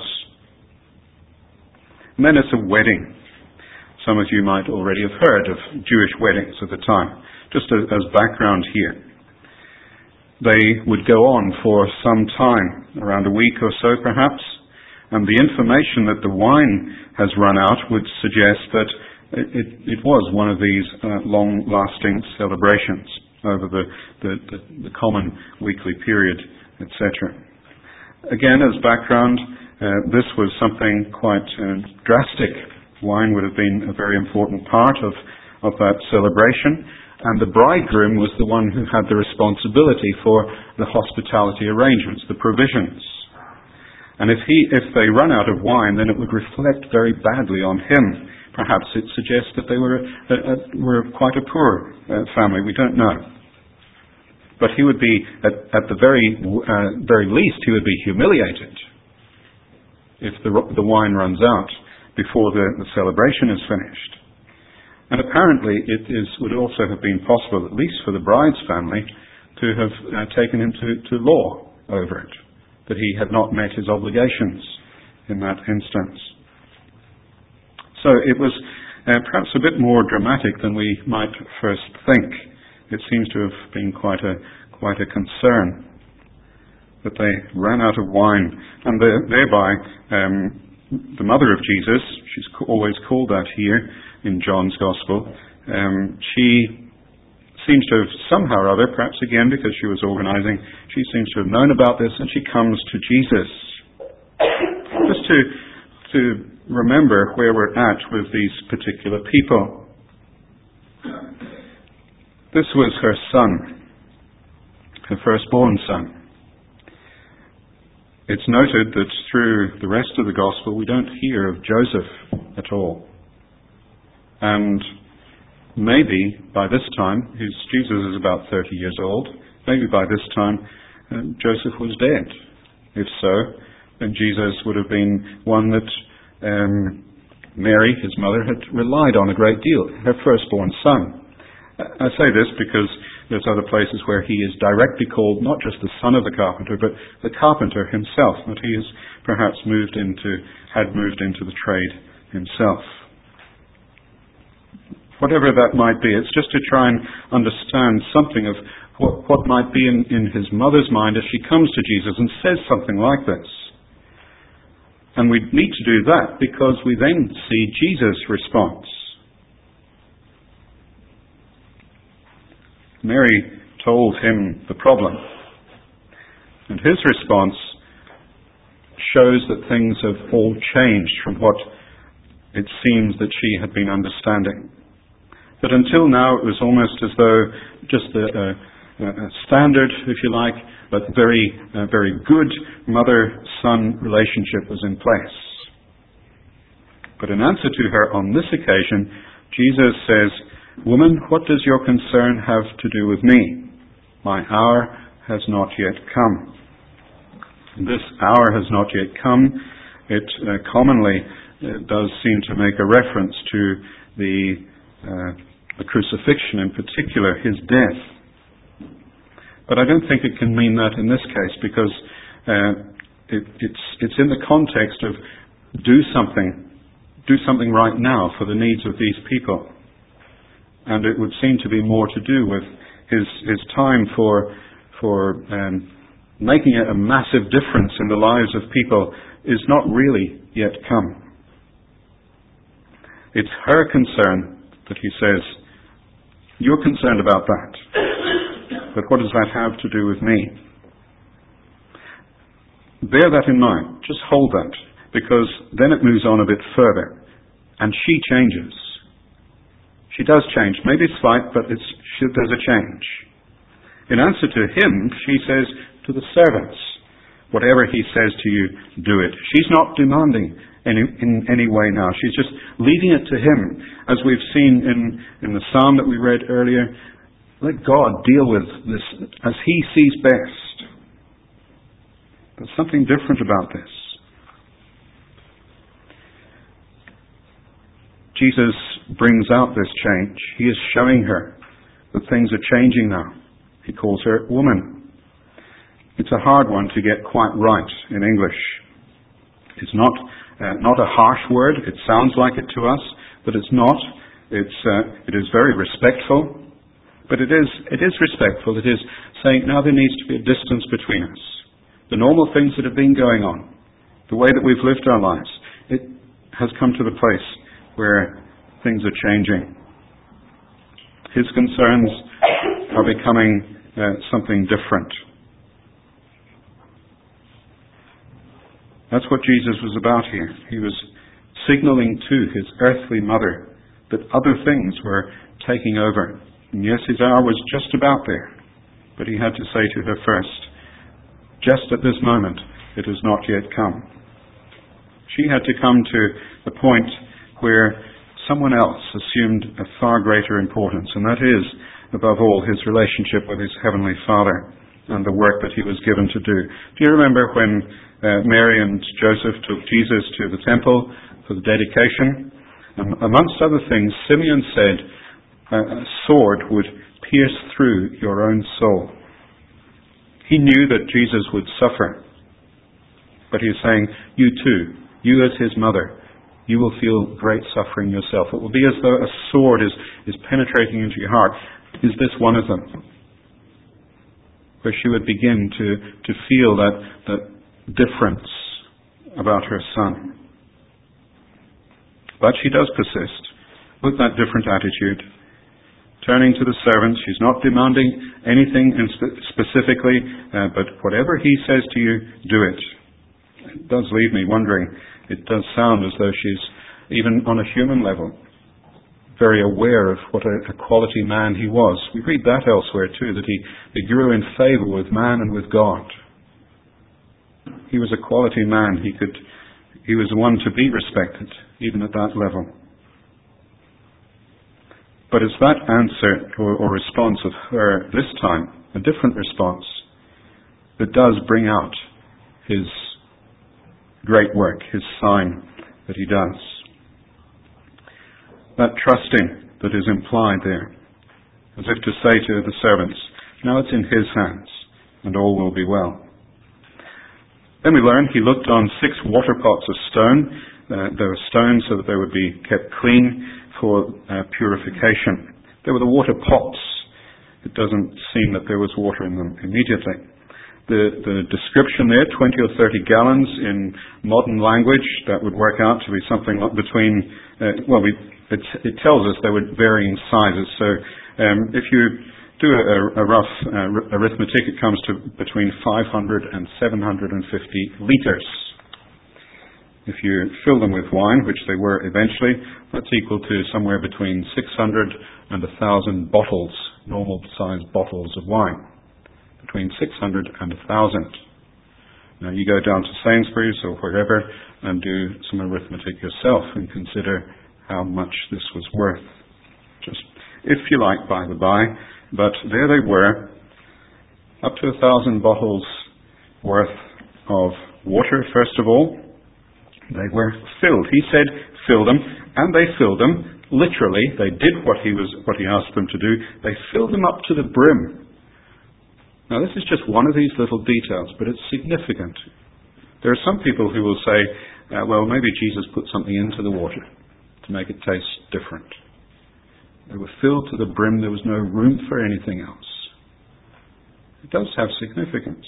And then it's a wedding. Some of you might already have heard of Jewish weddings at the time. Just as, as background here. They would go on for some time, around a week or so perhaps. And the information that the wine has run out would suggest that it, it, it was one of these uh, long-lasting celebrations over the, the, the, the common weekly period, et cetera. Again, as background, uh, this was something quite uh, drastic. Wine would have been a very important part of, of that celebration, and the bridegroom was the one who had the responsibility for the hospitality arrangements, the provisions. And if he, if they run out of wine, then it would reflect very badly on him. Perhaps it suggests that they were a, a, were quite a poor uh, family. We don't know. But he would be, at, at the very uh, very least, he would be humiliated if the the wine runs out before the, the celebration is finished. And apparently, it is would also have been possible, at least for the bride's family, to have uh, taken him to, to law over it. That he had not met his obligations in that instance. So it was uh, perhaps a bit more dramatic than we might first think. It seems to have been quite a quite a concern that they ran out of wine, and the, thereby um, the mother of Jesus, she's always called that here in John's Gospel, um, she seems to have somehow or other, perhaps again because she was organizing, she seems to have known about this, and she comes to Jesus. Just to, to remember where we're at with these particular people. This was her son, her firstborn son. It's noted that through the rest of the Gospel we don't hear of Joseph at all. And maybe by this time, his, Jesus is about thirty years old, maybe by this time uh, Joseph was dead. If so, then Jesus would have been one that um, Mary, his mother, had relied on a great deal, her firstborn son. I say this because there's other places where he is directly called not just the son of the carpenter, but the carpenter himself, that he has perhaps moved into, had moved into the trade himself. Whatever that might be, it's just to try and understand something of what, what might be in, in his mother's mind as she comes to Jesus and says something like this. And we need to do that because we then see Jesus' response. Mary told him the problem. And his response shows that things have all changed from what it seems that she had been understanding. But until now it was almost as though just a, a, a standard, if you like, but very, uh, very good mother-son relationship was in place. But in answer to her on this occasion, Jesus says, "Woman, what does your concern have to do with me? My hour has not yet come." And this hour has not yet come It uh, commonly uh, does seem to make a reference to the, uh, the crucifixion, in particular, his death. But I don't think it can mean that in this case, because uh, it, it's, it's in the context of do something, do something right now for the needs of these people. And it would seem to be more to do with his, his time for, for um, making a massive difference in the lives of people is not really yet come. It's her concern that he says, you're concerned about that, but what does that have to do with me? Bear that in mind. Just hold that, because then it moves on a bit further, and she changes. She does change, maybe slight, but it's, she, there's a change. In answer to him, she says to the servants, whatever he says to you, do it. She's not demanding any, in any way now. She's just leaving it to him. As we've seen in, in the psalm that we read earlier, let God deal with this as he sees best. There's something different about this. Jesus brings out this change. He is showing her that things are changing now. He calls her woman. It's a hard one to get quite right in English. It's not uh, not a harsh word. It sounds like it to us, but it's not. It's uh, it is very respectful, but it is it is respectful. It is saying now there needs to be a distance between us. The normal things that have been going on, the way that we've lived our lives, it has come to the place where things are changing. His concerns are becoming uh, something different. That's what Jesus was about here. He was signaling to his earthly mother that other things were taking over. And yes, his hour was just about there, but he had to say to her first, just at this moment, it has not yet come. She had to come to a point where someone else assumed a far greater importance, and that is, above all, his relationship with his Heavenly Father and the work that he was given to do. Do you remember when uh, Mary and Joseph took Jesus to the temple for the dedication? And amongst other things, Simeon said, a sword would pierce through your own soul. He knew that Jesus would suffer, but he's saying, you too, you as his mother, you will feel great suffering yourself. It will be as though a sword is, is penetrating into your heart. Is this one of them? Where she would begin to, to feel that, that difference about her son. But she does persist with that different attitude. Turning to the servants, she's not demanding anything in spe- specifically, uh, but whatever he says to you, do it. It does leave me wondering. It does sound as though she's, even on a human level, very aware of what a, a quality man he was. We read that elsewhere too, that he, he grew in favour with man and with God. He was a quality man. He could, he was one to be respected, even at that level. But it's that answer or, or response of her this time, a different response, that does bring out his great work, his sign that he does. That trusting that is implied there, as if to say to the servants, now it's in his hands, and all will be well. Then we learn he looked on six water pots of stone. Uh, there were stones so that they would be kept clean for uh, purification. There were the water pots. It doesn't seem that there was water in them immediately. The, the description there, twenty or thirty gallons in modern language, that would work out to be something like between, uh, well, we, it, it tells us there were varying sizes. So um, if you do a, a rough uh, arithmetic, it comes to between five hundred and seven hundred fifty litres. If you fill them with wine, which they were eventually, that's equal to somewhere between six hundred and one thousand bottles, normal-sized bottles of wine. Between six hundred and one thousand. Now you go down to Sainsbury's or wherever and do some arithmetic yourself and consider how much this was worth. Just, if you like, by the by. But there they were, up to a thousand bottles worth of water, first of all. They were filled. He said, fill them, and they filled them. Literally, they did what he was, what he asked them to do. They filled them up to the brim. Now, this is just one of these little details, but it's significant. There are some people who will say, uh, well, maybe Jesus put something into the water to make it taste different. They were filled to the brim. There was no room for anything else. It does have significance.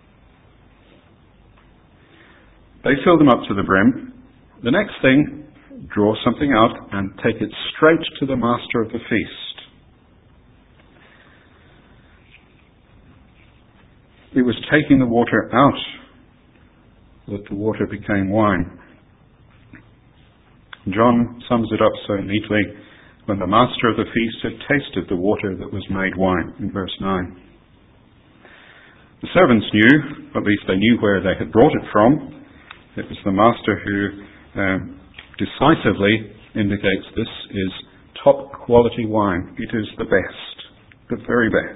They filled them up to the brim. The next thing, draw something out and take it straight to the master of the feast. It was taking the water out that the water became wine. John sums it up so neatly when the master of the feast had tasted the water that was made wine, in verse nine. The servants knew, at least they knew where they had brought it from. It was the master who um, decisively indicates this is top quality wine. It is the best, the very best.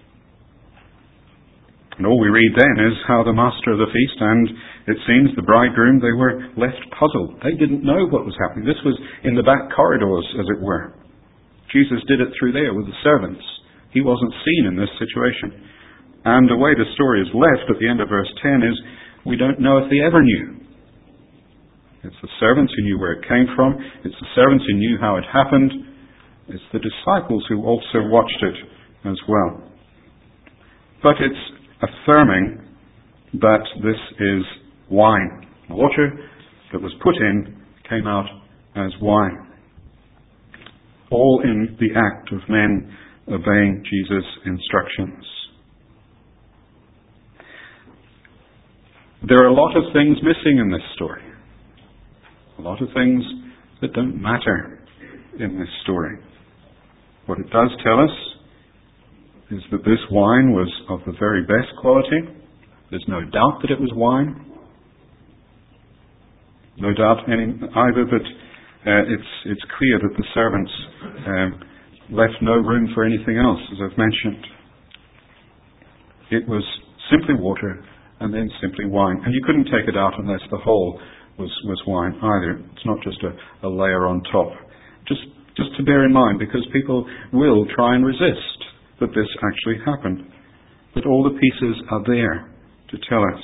And all we read then is how the master of the feast and, it seems, the bridegroom, they were left puzzled. They didn't know what was happening. This was in the back corridors, as it were. Jesus did it through there with the servants. He wasn't seen in this situation. And the way the story is left at the end of verse ten is, we don't know if they ever knew. It's the servants who knew where it came from. It's the servants who knew how it happened. It's the disciples who also watched it as well. But it's affirming that this is wine. Water that was put in came out as wine. All in the act of men obeying Jesus' instructions. There are a lot of things missing in this story. A lot of things that don't matter in this story. What it does tell us is that this wine was of the very best quality. There's no doubt that it was wine. No doubt any, either that uh, it's it's clear that the servants um, left no room for anything else, as I've mentioned. It was simply water and then simply wine. And you couldn't take it out unless the whole was, was wine either. It's not just a, a layer on top. Just, just to bear in mind, because people will try and resist that this actually happened. But all the pieces are there to tell us.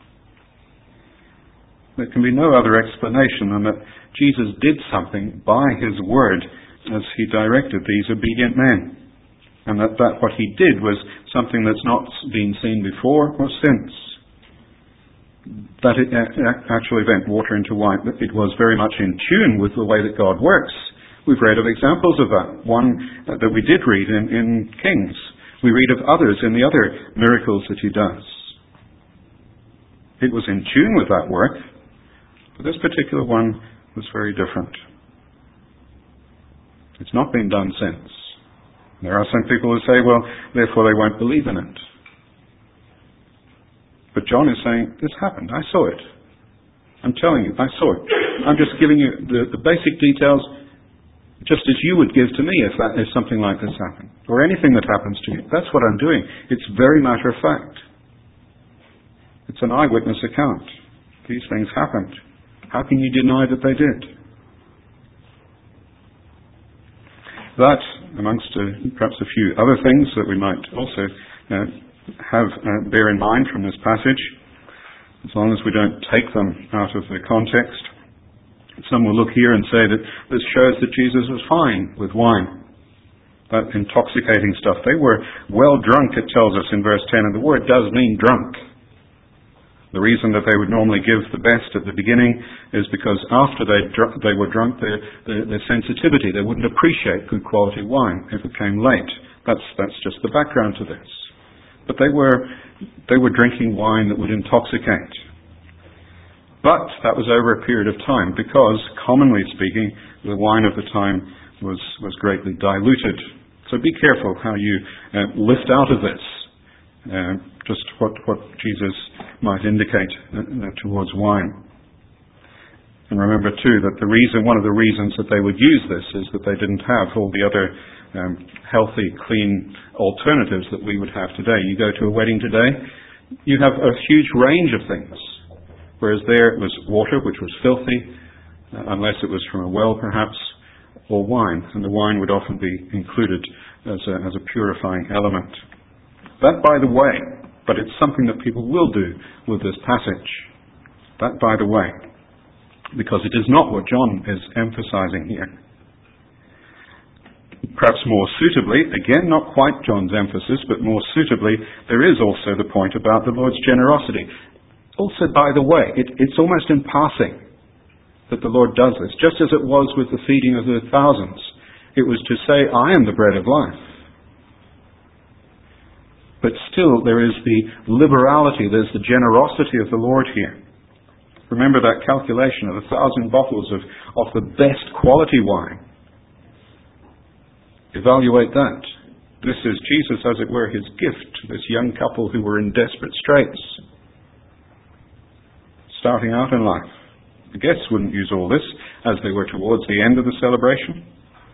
There can be no other explanation than that Jesus did something by his word as he directed these obedient men. And that, that what he did was something that's not been seen before or since. That it, actual event, water into wine, it was very much in tune with the way that God works. We've read of examples of that. One that we did read in, in Kings. We read of others in the other miracles that he does. It was in tune with that work, but this particular one was very different. It's not been done since. There are some people who say, well, therefore they won't believe in it. But John is saying, this happened. I saw it. I'm telling you, I saw it. I'm just giving you the, the basic details, just as you would give to me if, that, if something like this happened, or anything that happens to you. That's what I'm doing. It's very matter of fact. It's an eyewitness account. These things happened. How can you deny that they did? That, amongst uh, perhaps a few other things that we might also uh, have uh, bear in mind from this passage, as long as we don't take them out of their context. Some will look here and say that this shows that Jesus was fine with wine, that intoxicating stuff. They were well drunk, it tells us in verse ten, and the word does mean drunk. The reason that they would normally give the best at the beginning is because after they dr- they were drunk, their, their, their sensitivity, they wouldn't appreciate good quality wine if it came late. That's that's just the background to this. But they were they were drinking wine that would intoxicate. But that was over a period of time, because, commonly speaking, the wine of the time was, was greatly diluted. So be careful how you uh, lift out of this uh, just what, what Jesus might indicate uh, towards wine. And remember, too, that the reason, one of the reasons that they would use this is that they didn't have all the other um, healthy, clean alternatives that we would have today. You go to a wedding today, you have a huge range of things. whereas there it was water, which was filthy, uh, unless it was from a well perhaps, or wine, and the wine would often be included as a, as a purifying element. That by the way, but it's something that people will do with this passage. That by the way, because it is not what John is emphasizing here. Perhaps more suitably, again not quite John's emphasis, but more suitably, there is also the point about the Lord's generosity. Also by the way, it, it's almost in passing that the Lord does this, just as it was with the feeding of the thousands. It was to say, I am the bread of life. But still there is the liberality, there's the generosity of the Lord here. Remember that calculation of a thousand bottles of, of the best quality wine. Evaluate that. This is Jesus, as it were, his gift to this young couple who were in desperate straits, starting out in life. The guests wouldn't use all this as they were towards the end of the celebration.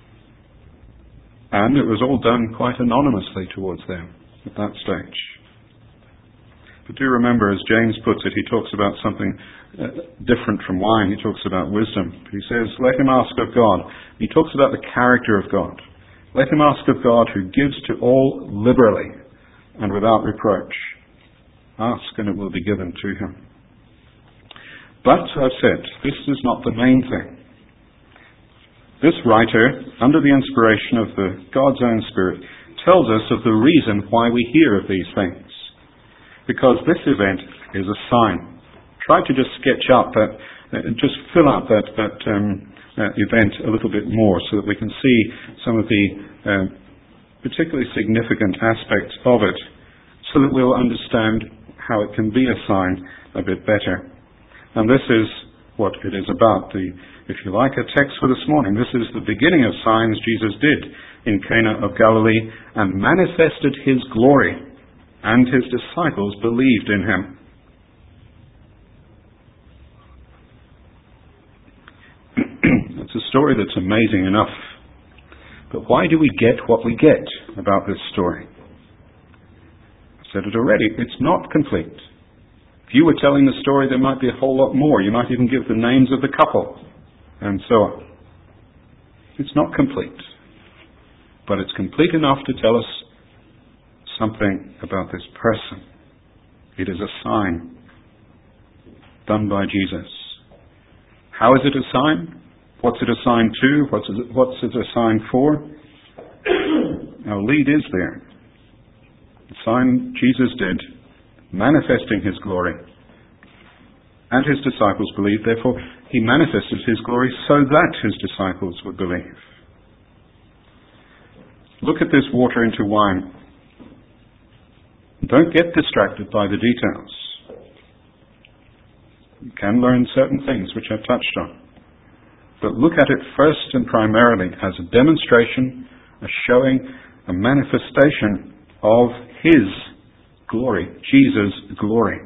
And it was all done quite anonymously towards them at that stage. But do remember, as James puts it, he talks about something uh, different from wine. He talks about wisdom. He says, let him ask of God. He talks about the character of God. Let him ask of God who gives to all liberally and without reproach. Ask and it will be given to him. But, I've said, this is not the main thing. This writer, under the inspiration of the God's own Spirit, tells us of the reason why we hear of these things. Because this event is a sign. Try to just sketch out that, uh, just fill out that, that um, uh, event a little bit more so that we can see some of the uh, particularly significant aspects of it, so that we'll understand how it can be a sign a bit better. And this is what it is about. The, if you like, a text for this morning. This is the beginning of signs Jesus did in Cana of Galilee and manifested his glory, and his disciples believed in him. It's a story that's amazing enough. But why do we get what we get about this story? I've said it already. It's not complete. If you were telling the story, there might be a whole lot more. You might even give the names of the couple, and so on. It's not complete. But it's complete enough to tell us something about this person. It is a sign done by Jesus. How is it a sign? What's it a sign to? What's it, what's it a sign for? Our lead is there. The sign Jesus did, manifesting his glory. And his disciples believed, therefore he manifested his glory so that his disciples would believe. Look at this water into wine. Don't get distracted by the details. You can learn certain things which I've touched on. But look at it first and primarily as a demonstration, a showing, a manifestation of his glory, Jesus' glory.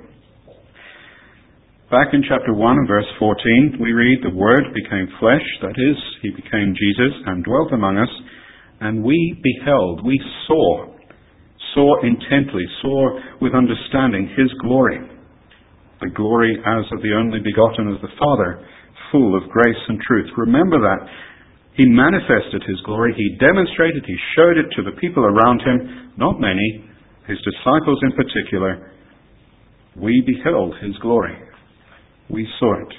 Back in chapter one and verse fourteen, we read, the Word became flesh, that is, he became Jesus, and dwelt among us, and we beheld, we saw, saw intently, saw with understanding his glory, the glory as of the only begotten of the Father, full of grace and truth. Remember that. He manifested his glory, he demonstrated, he showed it to the people around him, not many, his disciples in particular. We beheld his glory. We saw it.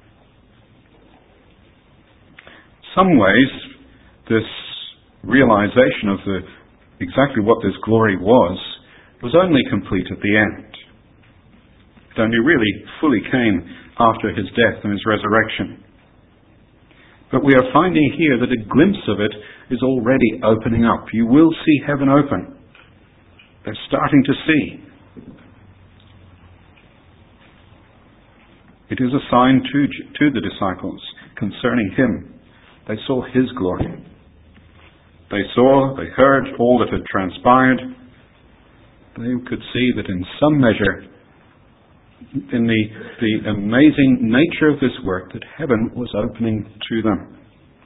Some ways, this realization of the exactly what this glory was, was only complete at the end. It only really fully came after his death and his resurrection. But we are finding here that a glimpse of it is already opening up. You will see heaven open. They're starting to see. It is a sign to, to the disciples concerning him. They saw his glory. They saw, they heard all that had transpired. They could see that in some measure, in the, the amazing nature of this work, that heaven was opening to them.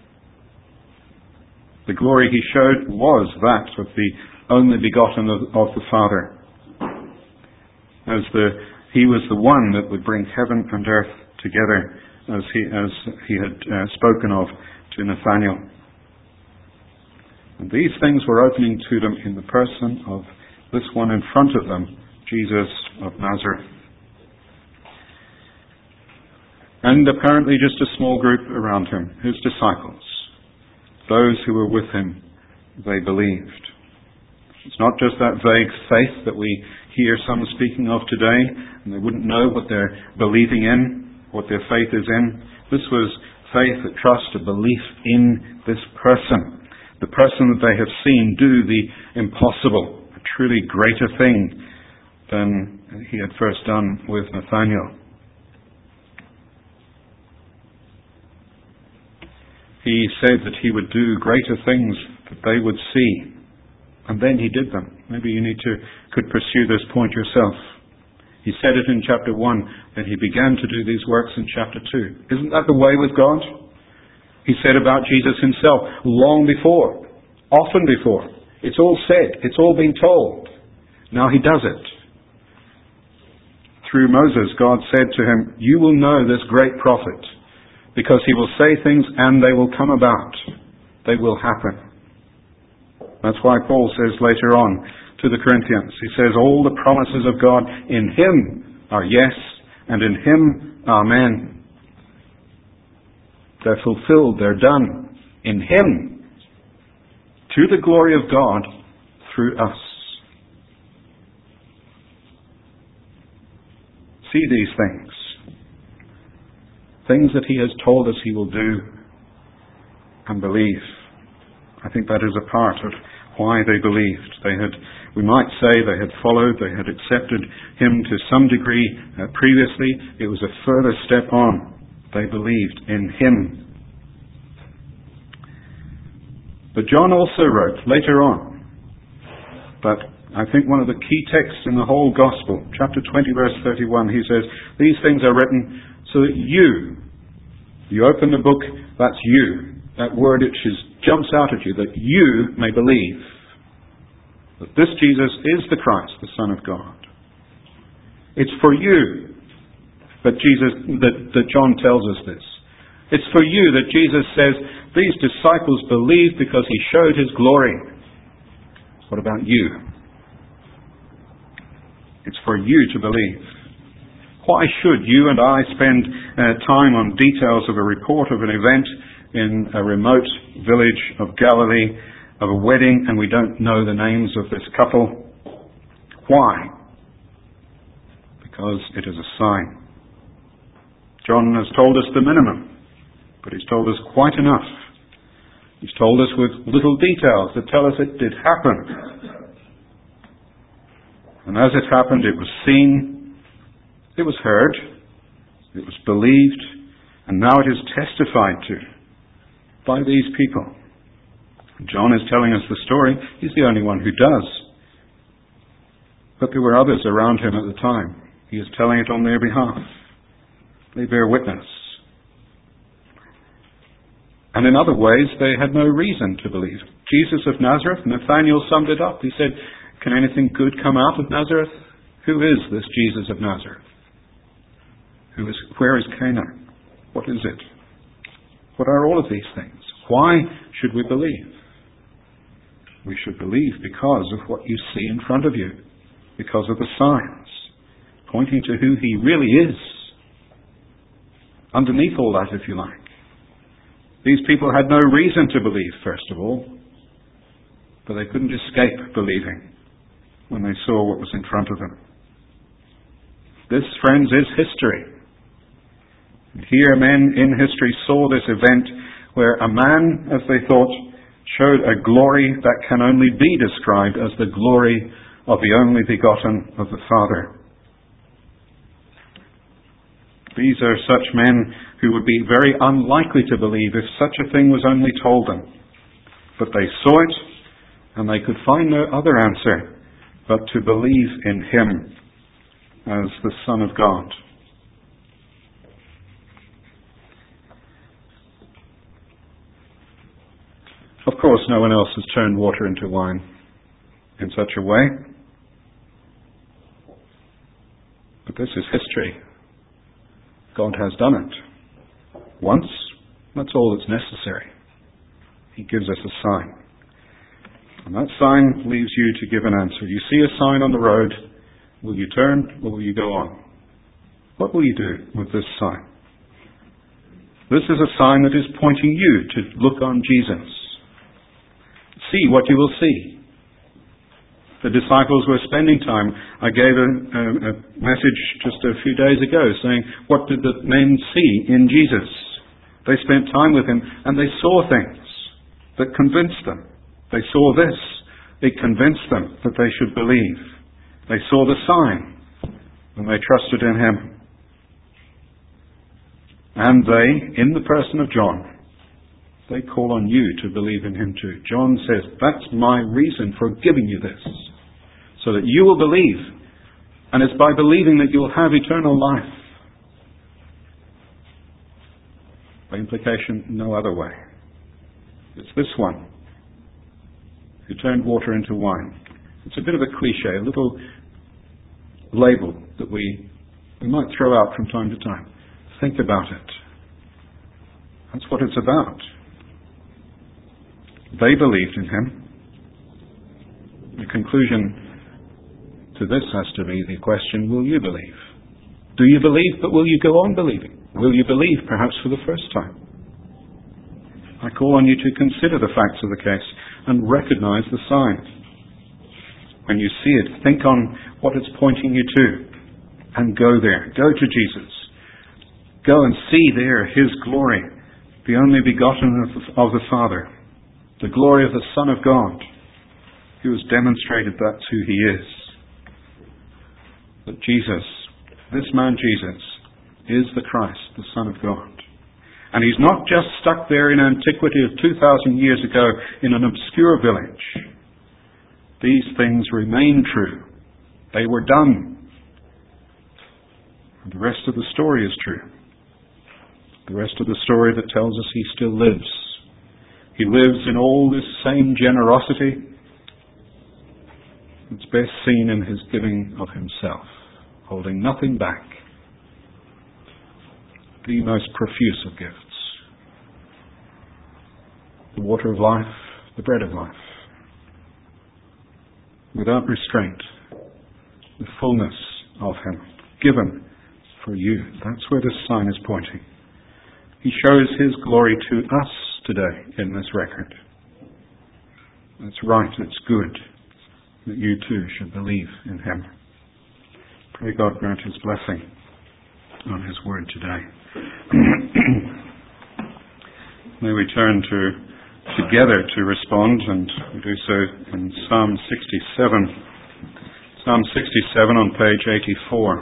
The glory he showed was that of the only begotten of, of the Father. As the He was the one that would bring heaven and earth together, as he, as he had uh, spoken of to Nathanael. And these things were opening to them in the person of this one in front of them, Jesus of Nazareth. And apparently just a small group around him, his disciples, those who were with him, they believed. It's not just that vague faith that we hear some speaking of today, and they wouldn't know what they're believing in, what their faith is in. This was faith, a trust, a belief in this person, the person that they have seen do the impossible, a truly greater thing than he had first done with Nathanael. He said that he would do greater things that they would see. And then he did them. Maybe you need to could pursue this point yourself. He said it in chapter one, then he began to do these works in chapter two. Isn't that the way with God? He said about Jesus himself long before, often before. It's all said. It's all been told. Now he does it. Through Moses, God said to him, you will know this great prophet, because he will say things and they will come about. They will happen. That's why Paul says later on to the Corinthians, he says, all the promises of God in him are yes, and in him amen. They're fulfilled, they're done in him, to the glory of God through us. See these things. Things that he has told us he will do, and believe. I think that is a part of why they believed. They had, we might say, they had followed, they had accepted him to some degree uh, previously. It was a further step on. They believed in him. But John also wrote later on, but I think one of the key texts in the whole Gospel, chapter twenty, verse thirty-one, he says, these things are written so that you, you open the book, that's you. That word which is, jumps out at you, that you may believe that this Jesus is the Christ, the Son of God. It's for you that Jesus, that, that John tells us this. It's for you that Jesus says, these disciples believed because he showed his glory. What about you? It's for you to believe. Why should you and I spend uh, time on details of a report of an event in a remote village of Galilee, of a wedding, and we don't know the names of this couple? Why? Because it is a sign. John has told us the minimum, but he's told us quite enough. He's told us with little details that tell us it did happen. And as it happened, it was seen, it was heard, it was believed, and now it is testified to by these people. John is telling us the story. He's the only one who does. But there were others around him at the time. He is telling it on their behalf. They bear witness. And in other ways, they had no reason to believe. Jesus of Nazareth, Nathanael summed it up. He said, can anything good come out of Nazareth? Who is this Jesus of Nazareth? Who is, where is Cana? What is it? What are all of these things? Why should we believe? We should believe because of what you see in front of you, because of the signs, pointing to who he really is. Underneath all that, if you like. These people had no reason to believe, first of all, but they couldn't escape believing when they saw what was in front of them. This, friends, is history. Here men in history saw this event where a man, as they thought, showed a glory that can only be described as the glory of the only begotten of the Father. These are such men who would be very unlikely to believe if such a thing was only told them. But they saw it, and they could find no other answer but to believe in him as the Son of God. Of course, no one else has turned water into wine in such a way. But this is history. God has done it. Once, that's all that's necessary. He gives us a sign. And that sign leaves you to give an answer. You see a sign on the road. Will you turn or will you go on? What will you do with this sign? This is a sign that is pointing you to look on Jesus. See what you will see. The disciples were spending time. I gave a, a, a message just a few days ago saying, what did the men see in Jesus? They spent time with him and they saw things that convinced them. They saw this. It convinced them that they should believe. They saw the sign and they trusted in him. And they, in the person of John, they call on you to believe in him too. John says, that's my reason for giving you this, so that you will believe. And it's by believing that you will have eternal life. By implication, no other way. It's this one who turned water into wine. It's a bit of a cliche, a little label that we, we might throw out from time to time. Think about it. That's what it's about. They believed in him. The conclusion to this has to be the question, will you believe? Do you believe, but will you go on believing? Will you believe, perhaps for the first time? I call on you to consider the facts of the case and recognize the signs. When you see it, think on what it's pointing you to and go there. Go to Jesus. Go and see there his glory, the only begotten of the, of the Father, the glory of the Son of God, who has demonstrated that's who he is. That Jesus, this man Jesus, is the Christ, the Son of God. And he's not just stuck there in antiquity of two thousand years ago in an obscure village. These things remain true. They were done. And the rest of the story is true. The rest of the story that tells us he still lives. He lives in all this same generosity. It's best seen in his giving of himself, holding nothing back. The most profuse of gifts. The water of life, the bread of life. Without restraint, the fullness of him, given for you. That's where this sign is pointing. He shows his glory to us today in this record. It's right, it's good that you too should believe in him. Pray God grant his blessing on his word today. May we turn to together to respond, and we do so in Psalm sixty-seven. Psalm sixty-seven on page eighty-four.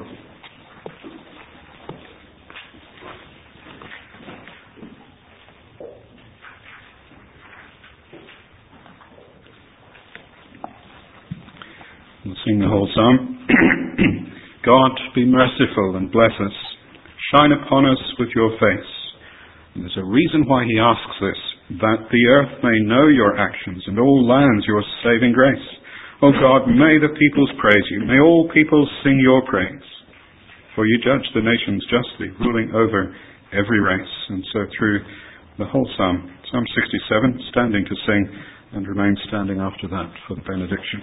We'll sing the whole psalm. God, be merciful and bless us. Shine upon us with your face. And there's a reason why he asks this, that the earth may know your actions and all lands your saving grace. O God, may the peoples praise you. May all peoples sing your praise. For you judge the nations justly, ruling over every race. And so through the whole psalm, Psalm sixty-seven, standing to sing, and remain standing after that for the benediction.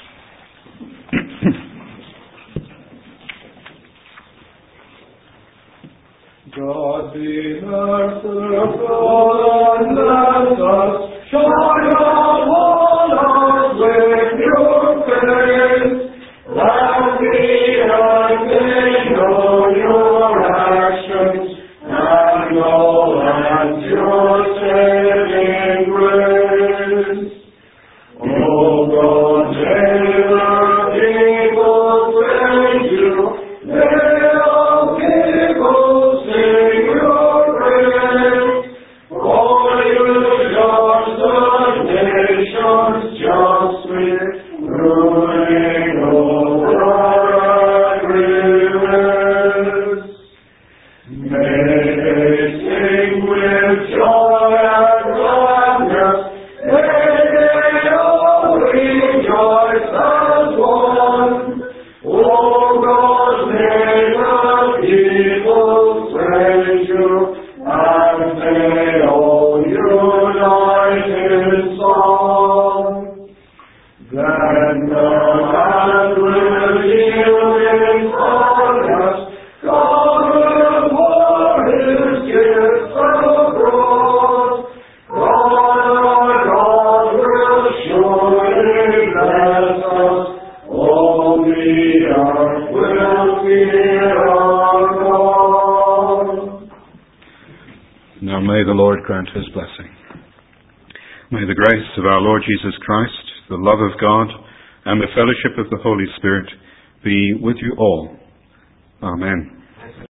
God be merciful and bless us. Shine upon us with your face. That we may know your actions and know and your saving grace. O God, may the people praise you. May all people sing your praise. For you judge the may the Lord grant his blessing. May the grace of our Lord Jesus Christ, the love of God, and the fellowship of the Holy Spirit be with you all. Amen.